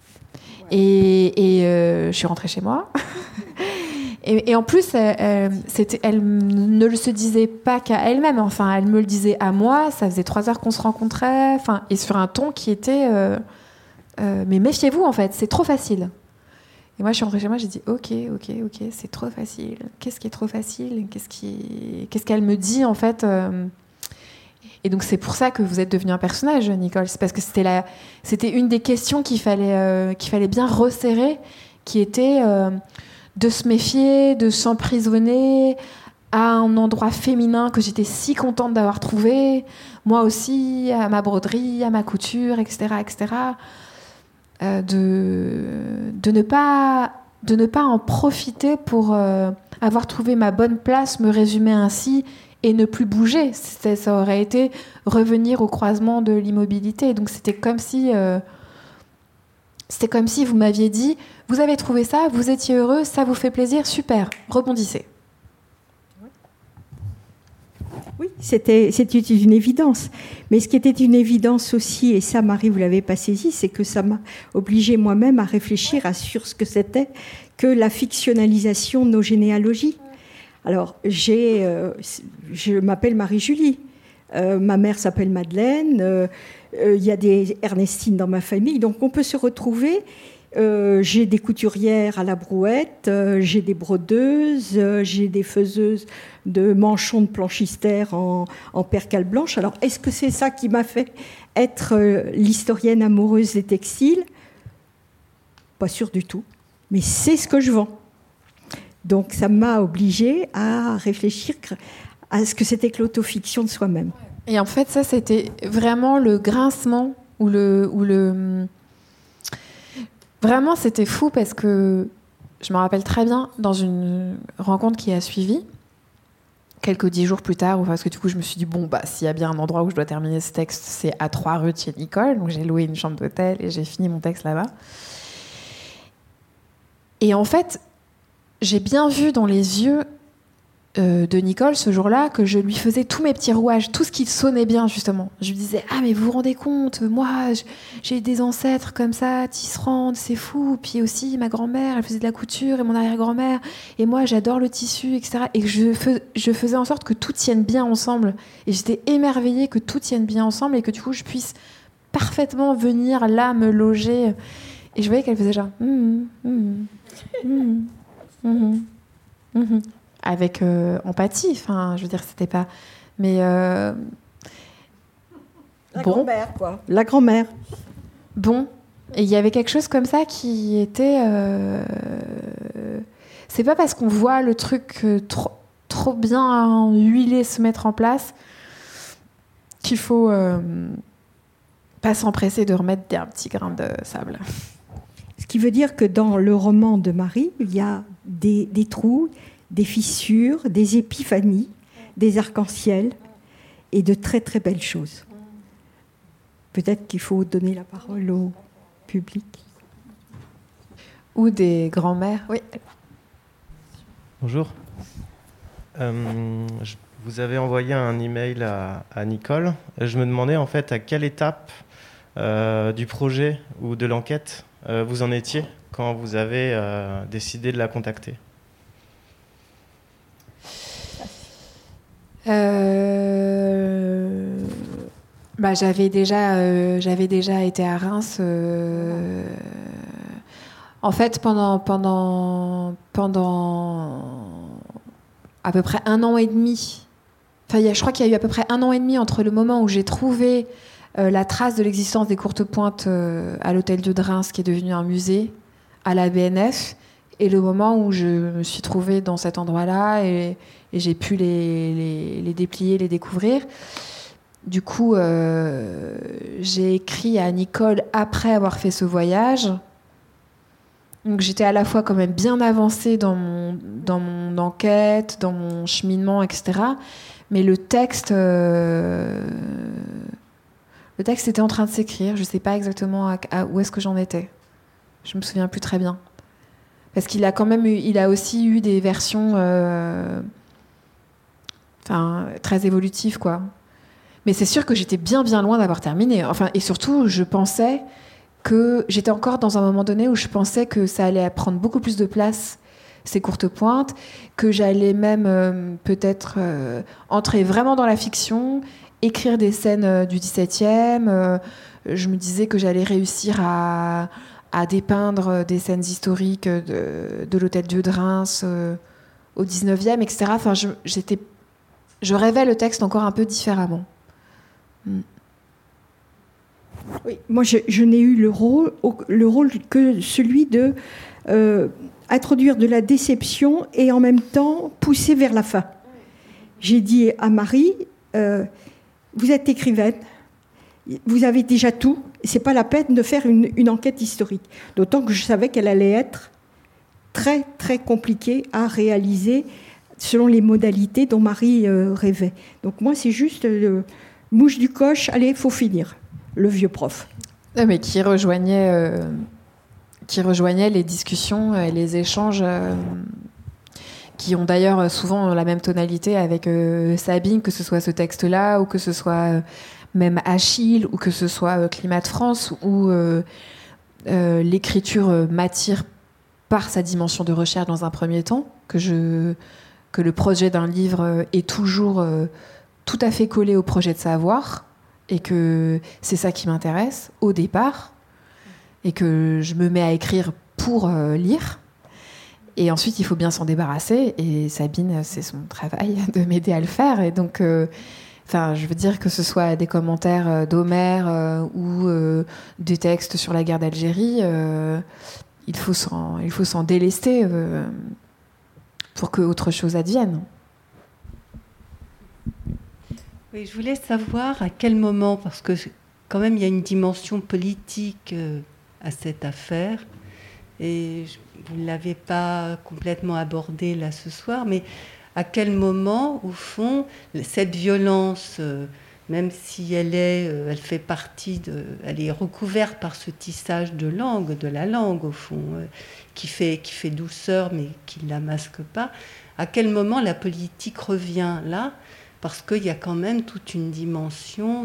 Et je suis rentrée chez moi. Et en plus, elle ne le se disait pas qu'à elle-même. Enfin, elle me le disait à moi. Ça faisait 3 heures qu'on se rencontrait. Enfin, et sur un ton qui était... mais méfiez-vous, en fait. C'est trop facile. Et moi, je suis rentrée chez moi. J'ai dit, OK. C'est trop facile. Qu'est-ce qui est trop facile ? Qu'est-ce qu'elle me dit, en fait Et donc, c'est pour ça que vous êtes devenue un personnage, Nicole. C'est parce que c'était une des questions qu'il fallait bien resserrer, qui était... de se méfier, de s'emprisonner à un endroit féminin que j'étais si contente d'avoir trouvé, moi aussi, à ma broderie, à ma couture, etc. De ne pas de ne pas en profiter pour avoir trouvé ma bonne place, me résumer ainsi et ne plus bouger. Ça aurait été revenir au croisement de l'immobilité. Donc c'était comme si vous m'aviez dit, vous avez trouvé ça, vous étiez heureux, ça vous fait plaisir, super, rebondissez. Oui, c'était une évidence. Mais ce qui était une évidence aussi, et ça, Marie, vous ne l'avez pas saisi, c'est que ça m'a obligée moi-même à réfléchir sur ce que c'était que la fictionnalisation de nos généalogies. Alors, je m'appelle Marie-Julie. Ma mère s'appelle Madeleine. Il y a des Ernestines dans ma famille. Donc, on peut se retrouver. J'ai des couturières à la brouette, j'ai des brodeuses, j'ai des faiseuses de manchons de planchistère en percale blanche. Alors, est-ce que c'est ça qui m'a fait être l'historienne amoureuse des textiles ? Pas sûr du tout. Mais c'est ce que je vends. Donc, ça m'a obligée à réfléchir à ce que c'était que l'autofiction de soi-même. Et en fait, ça, c'était vraiment le grincement ou le... Vraiment, c'était fou parce que je me rappelle très bien dans une rencontre qui a suivi, quelques 10 jours plus tard, parce que du coup, je me suis dit, s'il y a bien un endroit où je dois terminer ce texte, c'est à 3 rue de chez Nicole. Donc, j'ai loué une chambre d'hôtel et j'ai fini mon texte là-bas. Et en fait, j'ai bien vu dans les yeux de Nicole ce jour-là que je lui faisais tous mes petits rouages, tout ce qui sonnait bien justement. Je lui disais mais vous vous rendez compte, moi j'ai des ancêtres comme ça, tisserandes, c'est fou. Puis aussi ma grand-mère, elle faisait de la couture et mon arrière-grand-mère et moi j'adore le tissu, etc. Et que je faisais en sorte que tout tienne bien ensemble. Et j'étais émerveillée que tout tienne bien ensemble et que du coup je puisse parfaitement venir là me loger. Et je voyais qu'elle faisait genre avec empathie, enfin, je veux dire, c'était pas... Mais la grand-mère, quoi. La grand-mère. Bon, et il y avait quelque chose comme ça qui était... C'est pas parce qu'on voit le truc trop bien huilé se mettre en place qu'il faut pas s'empresser de remettre un petit grain de sable. Ce qui veut dire que dans le roman de Marie, il y a des trous, des fissures, des épiphanies, des arcs-en-ciel et de très très belles choses. Peut-être qu'il faut donner la parole au public. Ou des grands-mères. Oui. Bonjour. Vous avez envoyé un email à Nicole. Je me demandais en fait à quelle étape du projet ou de l'enquête vous en étiez quand vous avez décidé de la contacter. J'avais déjà été à Reims. En fait, pendant à peu près 1 an et demi. Je crois qu'il y a eu à peu près 1 an et demi entre le moment où j'ai trouvé la trace de l'existence des courtes pointes à l'Hôtel-Dieu de Reims, qui est devenu un musée, à la BNF, et le moment où je me suis trouvée dans cet endroit-là et j'ai pu les déplier, les découvrir. Du coup, j'ai écrit à Nicole après avoir fait ce voyage. Donc j'étais à la fois quand même bien avancée dans mon enquête, dans mon cheminement, etc. Mais le texte était en train de s'écrire. Je ne sais pas exactement où est-ce que j'en étais. Je me souviens plus très bien. Parce qu'il a aussi eu des versions très évolutives, quoi. Mais c'est sûr que j'étais bien loin d'avoir terminé. Et surtout, je pensais que j'étais encore dans un moment donné où je pensais que ça allait prendre beaucoup plus de place, ces courtes pointes, que j'allais même peut-être entrer vraiment dans la fiction, écrire des scènes du XVIIe. Je me disais que j'allais réussir à dépeindre des scènes historiques de l'Hôtel-Dieu de Reims au XIXe, etc. Je rêvais le texte encore un peu différemment. Oui, moi, je n'ai eu le rôle que celui de introduire de la déception et en même temps pousser vers la fin. J'ai dit à Marie, vous êtes écrivaine, vous avez déjà tout, c'est pas la peine de faire une enquête historique. D'autant que je savais qu'elle allait être très, très compliqué à réaliser selon les modalités dont Marie rêvait. Donc moi, c'est juste mouche du coche, allez, faut finir, le vieux prof. Mais qui rejoignait les discussions et les échanges qui ont d'ailleurs souvent la même tonalité avec Sabine, que ce soit ce texte-là, ou que ce soit même Achille, ou que ce soit Climat de France, où l'écriture m'attire par sa dimension de recherche dans un premier temps, que le projet d'un livre est toujours tout à fait collé au projet de savoir, et que c'est ça qui m'intéresse au départ, et que je me mets à écrire pour lire. Et ensuite, il faut bien s'en débarrasser. Et Sabine, c'est son travail de m'aider à le faire. Et donc, je veux dire que ce soit des commentaires d'Homère ou des textes sur la guerre d'Algérie, il faut s'en délester pour que autre chose advienne. Oui, je voulais savoir à quel moment, parce que quand même il y a une dimension politique à cette affaire, et vous ne l'avez pas complètement abordé là ce soir, mais à quel moment, au fond, cette violence, même si elle fait partie elle est recouverte par ce tissage de la langue au fond, qui fait douceur mais qui ne la masque pas, à quel moment la politique revient là, parce qu'il y a quand même toute une dimension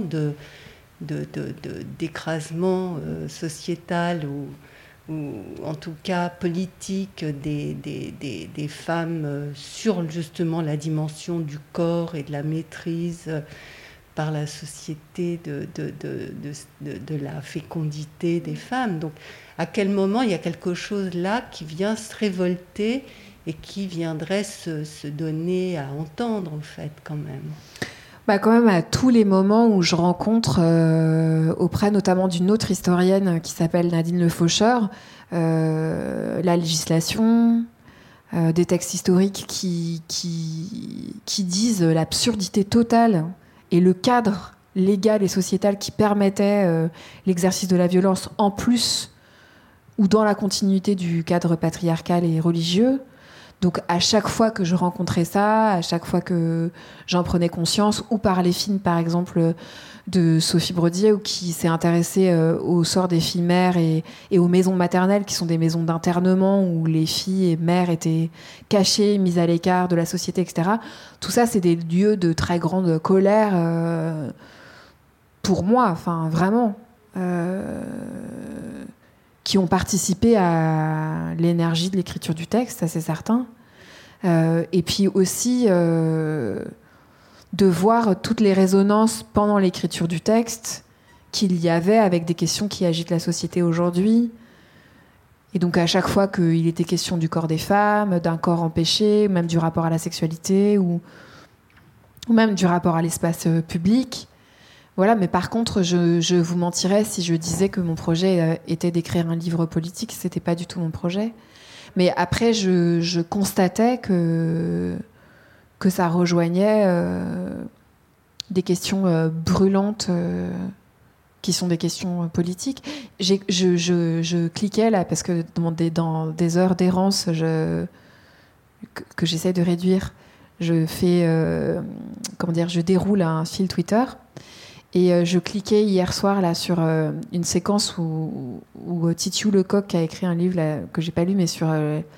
d'écrasement sociétal ou en tout cas politique des femmes sur justement la dimension du corps et de la maîtrise par la société de la fécondité des femmes. Donc à quel moment il y a quelque chose là qui vient se révolter et qui viendrait se donner à entendre en fait quand même? Quand même à tous les moments où je rencontre, auprès notamment d'une autre historienne qui s'appelle Nadine Le Faucheur, la législation, des textes historiques qui disent l'absurdité totale et le cadre légal et sociétal qui permettait l'exercice de la violence en plus ou dans la continuité du cadre patriarcal et religieux. Donc à chaque fois que je rencontrais ça, à chaque fois que j'en prenais conscience, ou par les films par exemple de Sophie Brodier, ou qui s'est intéressée au sort des filles mères et aux maisons maternelles, qui sont des maisons d'internement où les filles et mères étaient cachées, mises à l'écart de la société, etc. Tout ça, c'est des lieux de très grande colère pour moi, enfin vraiment. Qui ont participé à l'énergie de l'écriture du texte, ça c'est certain. Et puis aussi de voir toutes les résonances pendant l'écriture du texte qu'il y avait avec des questions qui agitent la société aujourd'hui. Et donc à chaque fois qu'il était question du corps des femmes, d'un corps empêché, même du rapport à la sexualité, ou même du rapport à l'espace public. Voilà, mais par contre, je vous mentirais si je disais que mon projet était d'écrire un livre politique. C'était pas du tout mon projet. Mais après, je constatais que ça rejoignait des questions brûlantes qui sont des questions politiques. Je cliquais là parce que dans des heures d'errance que j'essaie de réduire, je fais je déroule un fil Twitter. Et je cliquais hier soir là, sur une séquence où Titiou Lecoq a écrit un livre là, que j'ai pas lu, mais sur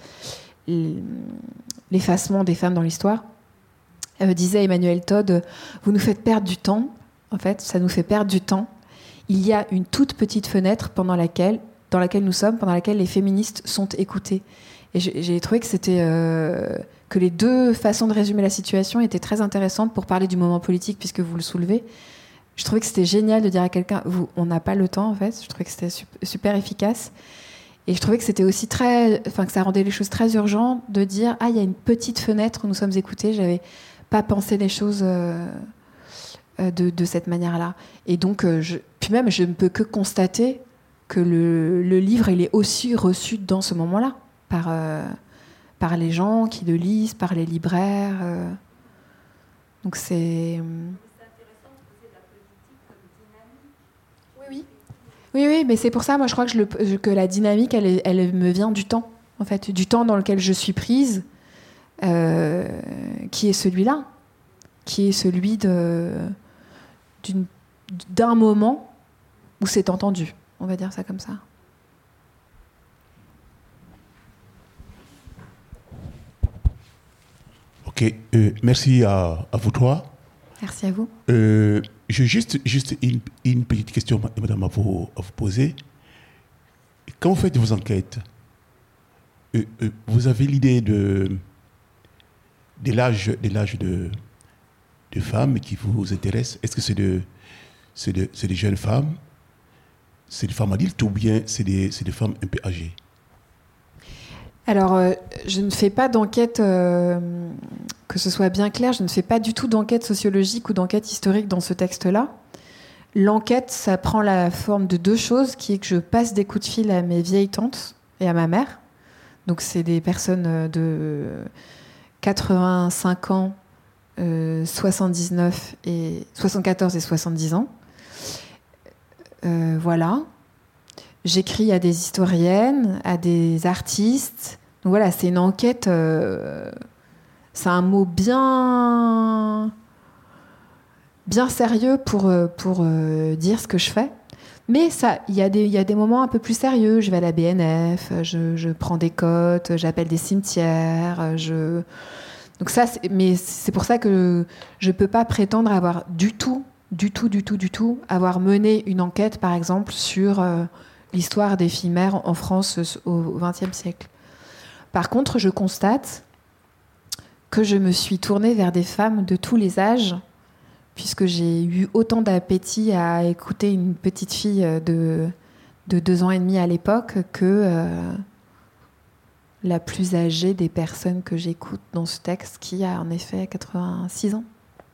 l'effacement des femmes dans l'histoire. Disait Emmanuel Todd, vous nous faites perdre du temps. En fait, ça nous fait perdre du temps. Il y a une toute petite fenêtre dans laquelle nous sommes, pendant laquelle les féministes sont écoutées. Et j'ai trouvé que c'était que les deux façons de résumer la situation étaient très intéressantes pour parler du moment politique, puisque vous le soulevez. Je trouvais que c'était génial de dire à quelqu'un, on n'a pas le temps en fait. Je trouvais que c'était super efficace. Et je trouvais que c'était aussi que ça rendait les choses très urgentes de dire, il y a une petite fenêtre où nous sommes écoutés. J'avais pas pensé les choses de cette manière-là. Et donc, puis même, je ne peux que constater que le livre, il est aussi reçu dans ce moment-là par les gens qui le lisent, par les libraires. Donc c'est Oui, mais c'est pour ça, moi, je crois que la dynamique, elle me vient du temps. en fait, du temps dans lequel je suis prise, qui est celui-là, qui est celui d'un moment où c'est entendu. On va dire ça comme ça. Ok, merci à vous trois. Merci à vous. J'ai juste une petite question, madame, à vous poser. Quand vous faites vos enquêtes, vous avez l'idée de l'âge de femmes qui vous intéressent? Est-ce que c'est des jeunes femmes, c'est des femmes adultes ou bien c'est des femmes un peu âgées? Alors, je ne fais pas d'enquête, que ce soit bien clair, je ne fais pas du tout d'enquête sociologique ou d'enquête historique dans ce texte-là. L'enquête, ça prend la forme de deux choses, qui est que je passe des coups de fil à mes vieilles tantes et à ma mère. Donc, c'est des personnes de 85 ans, 74 et 70 ans. Voilà. J'écris à des historiennes, à des artistes. Donc voilà, c'est une enquête. C'est un mot bien sérieux pour dire ce que je fais. Mais il y a des moments un peu plus sérieux. Je vais à la BNF, je prends des cotes, j'appelle des cimetières. Donc ça, mais c'est pour ça que je peux pas prétendre avoir du tout avoir mené une enquête, par exemple, sur l'histoire des filles mères en France au XXe siècle. Par contre, je constate que je me suis tournée vers des femmes de tous les âges, puisque j'ai eu autant d'appétit à écouter une petite fille de 2 ans et demi à l'époque que la plus âgée des personnes que j'écoute dans ce texte, qui a en effet 86 ans.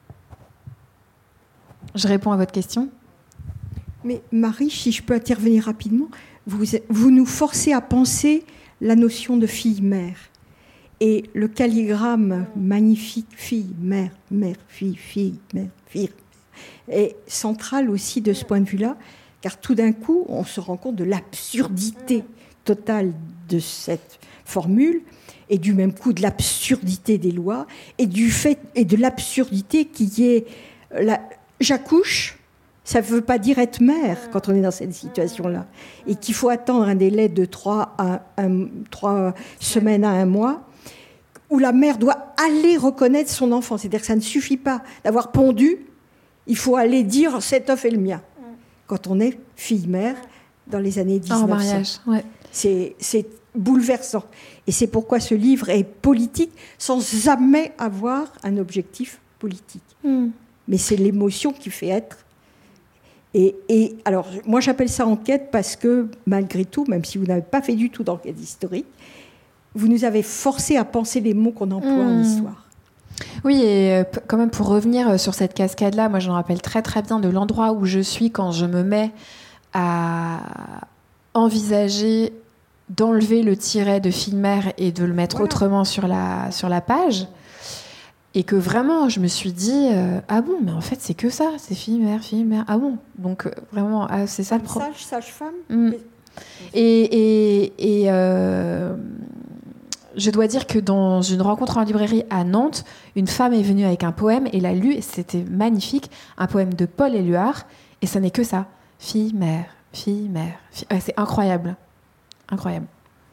Je réponds à votre question. Mais Marie, si je peux intervenir rapidement, vous nous forcez à penser la notion de fille-mère. Et le calligramme magnifique fille-mère, mère-fille, fille-mère, fille, est central aussi de ce point de vue-là, car tout d'un coup, on se rend compte de l'absurdité totale de cette formule, et du même coup de l'absurdité des lois, et du fait et de l'absurdité qui est j'accouche. Ça ne veut pas dire être mère quand on est dans cette situation-là. Et qu'il faut attendre un délai de 3 semaines à 1 mois, où la mère doit aller reconnaître son enfant. C'est-à-dire que ça ne suffit pas d'avoir pondu, il faut aller dire « cet œuf est le mien ». Quand on est fille-mère, dans les années 1900. En mariage, ouais. C'est bouleversant. Et c'est pourquoi ce livre est politique, sans jamais avoir un objectif politique. Mais c'est l'émotion qui fait être. Et alors, moi, j'appelle ça enquête parce que, malgré tout, même si vous n'avez pas fait du tout d'enquête historique, vous nous avez forcé à penser les mots qu'on emploie en histoire. Oui, et quand même, pour revenir sur cette cascade-là, moi, je me rappelle très, très bien de l'endroit où je suis quand je me mets à envisager d'enlever le tiret de fille-mère et de le mettre autrement sur la page. Et que vraiment, je me suis dit, ah bon, mais en fait, c'est que ça, c'est fille-mère, ah bon. Donc, vraiment, c'est ça le problème. Sage-femme. Et je dois dire que dans une rencontre en librairie à Nantes, une femme est venue avec un poème et l'a lu, et c'était magnifique, un poème de Paul Éluard, et ça n'est que ça. Fille-mère, fille-mère. C'est incroyable. Incroyable.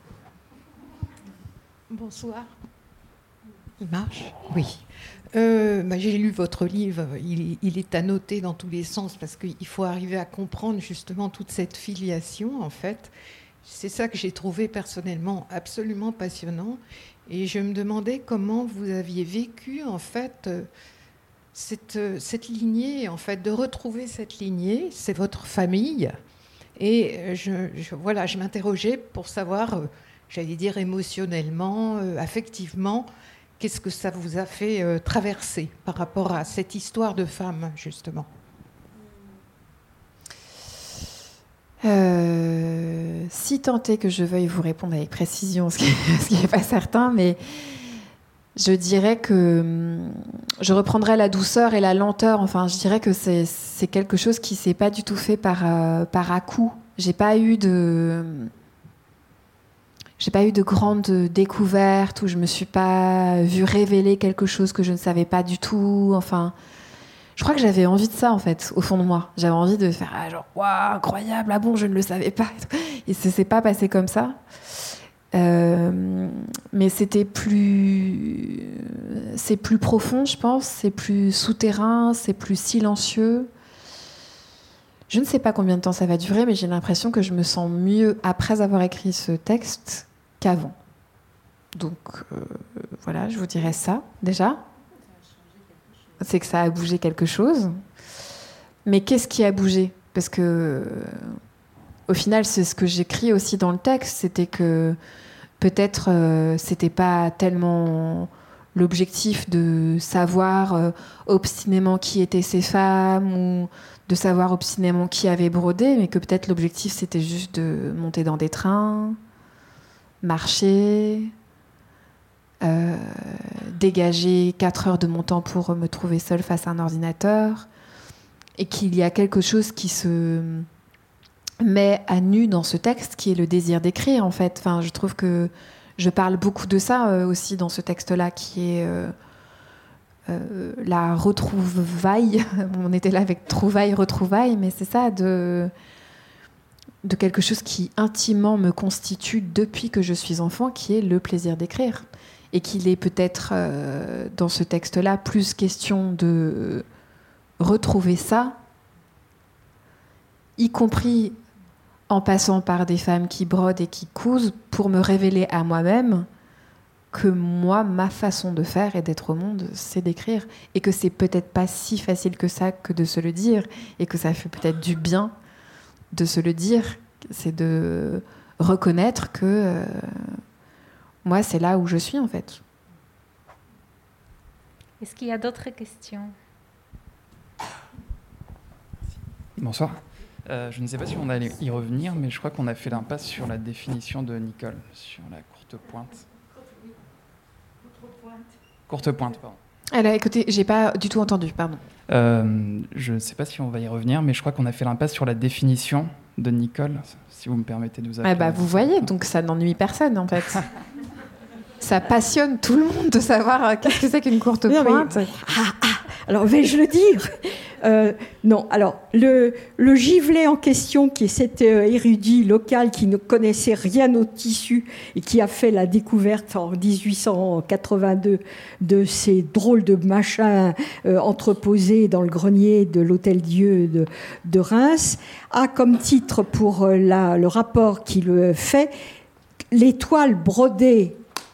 Bonsoir. Il marche ? Oui. J'ai lu votre livre, il est annoté dans tous les sens parce qu'il faut arriver à comprendre justement toute cette filiation, en fait. C'est ça que j'ai trouvé personnellement absolument passionnant. Et je me demandais comment vous aviez vécu, en fait, cette lignée, en fait, de retrouver cette lignée. C'est votre famille. Et je m'interrogeais pour savoir, j'allais dire émotionnellement, affectivement, qu'est-ce que ça vous a fait traverser par rapport à cette histoire de femme, justement ? Si tant est que je veuille vous répondre avec précision, ce qui n'est pas certain, mais je dirais que je reprendrai la douceur et la lenteur. Enfin, je dirais que c'est quelque chose qui ne s'est pas du tout fait par à-coup. J'ai pas eu de j'ai pas eu de grandes découvertes où je me suis pas vue révéler quelque chose que je ne savais pas du tout. Enfin, je crois que j'avais envie de ça en fait, au fond de moi. J'avais envie de faire genre waouh, incroyable, ah bon, je ne le savais pas. Et ça s'est pas passé comme ça. Mais c'est plus profond, je pense. C'est plus souterrain, c'est plus silencieux. Je ne sais pas combien de temps ça va durer, mais j'ai l'impression que je me sens mieux après avoir écrit ce texte qu'avant. Donc voilà, je vous dirais ça déjà. C'est que ça a bougé quelque chose. Mais qu'est-ce qui a bougé ? Parce que au final, c'est ce que j'écris aussi dans le texte, c'était que peut-être c'était pas tellement l'objectif de savoir obstinément qui étaient ces femmes ou de savoir obstinément qui avait brodé, mais que peut-être l'objectif c'était juste de monter dans des trains, marcher, dégager 4 heures de mon temps pour me trouver seule face à un ordinateur, et qu'il y a quelque chose qui se met à nu dans ce texte, qui est le désir d'écrire en fait. Enfin, je trouve que je parle beaucoup de ça aussi dans ce texte-là, qui est la retrouvaille. On était là avec trouvaille, retrouvaille, mais c'est ça, de quelque chose qui intimement me constitue depuis que je suis enfant, qui est le plaisir d'écrire. Et qu'il est peut-être dans ce texte-là plus question de retrouver ça, y compris en passant par des femmes qui brodent et qui cousent, pour me révéler à moi-même que moi, ma façon de faire et d'être au monde, c'est d'écrire. Et que c'est peut-être pas si facile que ça que de se le dire, et que ça fait peut-être du bien de se le dire. C'est de reconnaître que moi, c'est là où je suis, en fait. Est-ce qu'il y a d'autres questions ? Bonsoir. Je ne sais pas si on allait y revenir, mais je crois qu'on a fait l'impasse sur la définition de Nicole, sur la courte pointe. Courte pointe, pardon. Alors, écoutez, j'ai pas du tout entendu, pardon. Je ne sais pas si on va y revenir, mais je crois qu'on a fait l'impasse sur la définition de Nicole, si vous me permettez de vous appeler. Vous voyez, donc ça n'ennuie personne, en fait. Ça passionne tout le monde de savoir qu'est-ce que c'est qu'une courte pointe. Alors, vais-je le dire ? Non, alors, le Givelet en question, qui est cet érudit local qui ne connaissait rien au tissu et qui a fait la découverte en 1882 de ces drôles de machins entreposés dans le grenier de l'Hôtel-Dieu de Reims, a comme titre pour le rapport qu'il fait « Les toiles brodées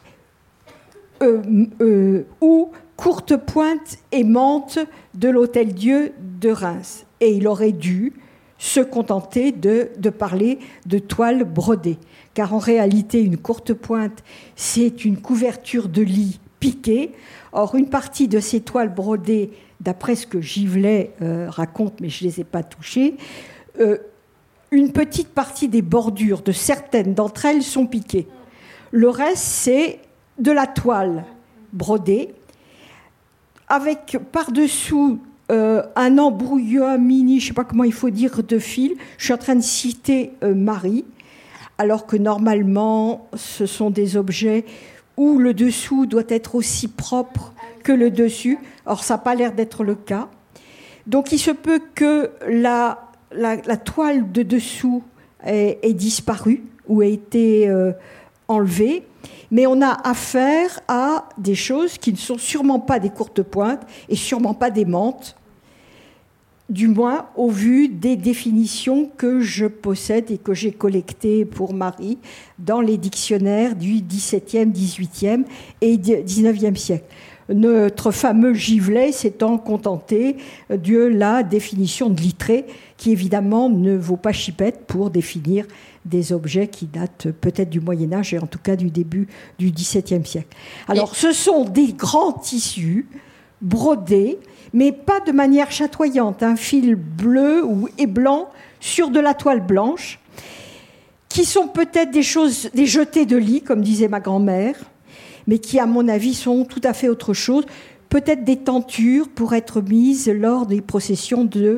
ou courte pointe aimante de l'Hôtel-Dieu de Reims ». Et il aurait dû se contenter de parler de toile brodée. Car en réalité, une courte pointe, c'est une couverture de lit piquée. Or, une partie de ces toiles brodées, d'après ce que Givelet raconte, mais je ne les ai pas touchées, une petite partie des bordures de certaines d'entre elles sont piquées. Le reste, c'est de la toile brodée, avec par-dessous un embrouillamini, je ne sais pas comment il faut dire, de fil. Je suis en train de citer Marie, alors que normalement, ce sont des objets où le dessous doit être aussi propre que le dessus. Or, ça n'a pas l'air d'être le cas. Donc, il se peut que la toile de dessous ait disparu ou ait été enlevée. Mais on a affaire à des choses qui ne sont sûrement pas des courtes pointes et sûrement pas des mantes, du moins au vu des définitions que je possède et que j'ai collectées pour Marie dans les dictionnaires du XVIIe, XVIIIe et XIXe siècle. Notre fameux Givelet s'étant contenté de la définition de Littré, qui évidemment ne vaut pas chipette pour définir des objets qui datent peut-être du Moyen-Âge et en tout cas du début du XVIIe siècle. Alors, ce sont des grands tissus brodés, mais pas de manière chatoyante, un fil bleu et blanc sur de la toile blanche, qui sont peut-être des jetés de lit, comme disait ma grand-mère, mais qui, à mon avis, sont tout à fait autre chose. Peut-être des tentures pour être mises lors des processions de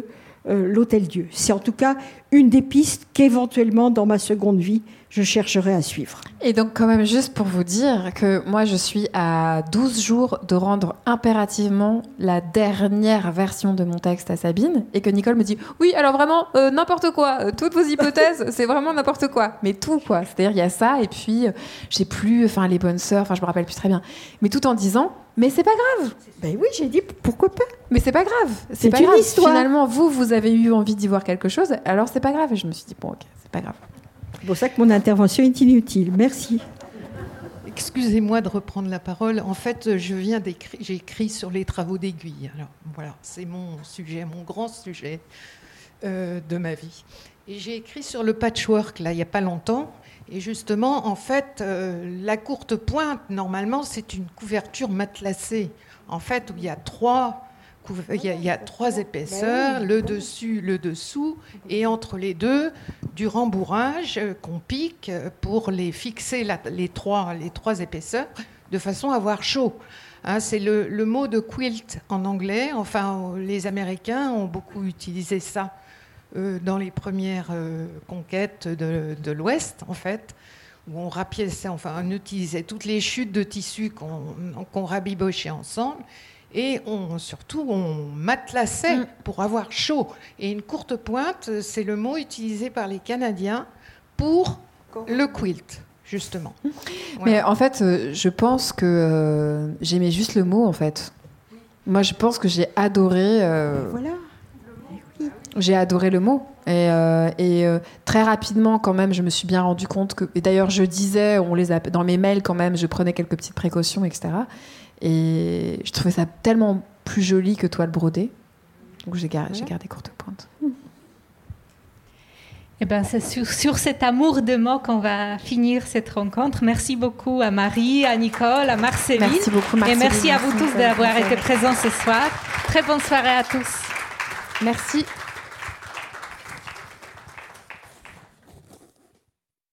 l'Hôtel-Dieu. C'est en tout cas une des pistes qu'éventuellement, dans ma seconde vie, je chercherai à suivre. Et donc, quand même, juste pour vous dire que moi, je suis à 12 jours de rendre impérativement la dernière version de mon texte à Sabine, et que Nicole me dit « Oui, alors vraiment, n'importe quoi, toutes vos hypothèses, c'est vraiment n'importe quoi. » Mais tout, quoi. C'est-à-dire, il y a ça, et puis, j'ai plus, les bonnes sœurs, je me rappelle plus très bien. Mais tout en disant « Mais c'est pas grave !» Ben oui, j'ai dit « Pourquoi pas ?» Mais c'est pas grave. C'est pas une grave. histoire. Finalement, vous avez eu envie d'y voir quelque chose, alors c'est pas grave. Et je me suis dit « Bon, ok, c'est pas grave. » C'est pour ça que mon intervention est inutile. Merci. Excusez-moi de reprendre la parole. En fait, j'ai écrit sur les travaux d'Aiguille. Alors voilà, c'est mon sujet, mon grand sujet de ma vie. Et j'ai écrit sur le patchwork, là, il n'y a pas longtemps. Et justement, en fait, la courte pointe, normalement, c'est une couverture matelassée. En fait, où il y a trois épaisseurs, le dessus, le dessous, et entre les deux, du rembourrage qu'on pique pour les fixer les trois épaisseurs, de façon à avoir chaud. Hein, c'est le mot de quilt en anglais. Enfin, les Américains ont beaucoup utilisé ça dans les premières conquêtes de l'Ouest, en fait, où on rapiéçait, on utilisait toutes les chutes de tissu qu'on rabibochait ensemble. Et surtout, on matelassait pour avoir chaud. Et une courte pointe, c'est le mot utilisé par les Canadiens pour le quilt, justement. Voilà. Mais en fait, je pense que j'aimais juste le mot, en fait. Moi, je pense que j'ai adoré... Voilà. J'ai adoré le mot. Et très rapidement, quand même, je me suis bien rendu compte que... Et d'ailleurs, je disais, dans mes mails, quand même, je prenais quelques petites précautions, etc. Et je trouvais ça tellement plus joli que toile brodée. Donc j'ai gardé courte pointe. Eh ben, c'est sur cet amour de mots qu'on va finir cette rencontre. Merci beaucoup à Marie, à Nicole, à Marceline. Merci beaucoup, Marceline. Et merci à vous tous d'avoir été présents ce soir. Très bonne soirée à tous. Merci.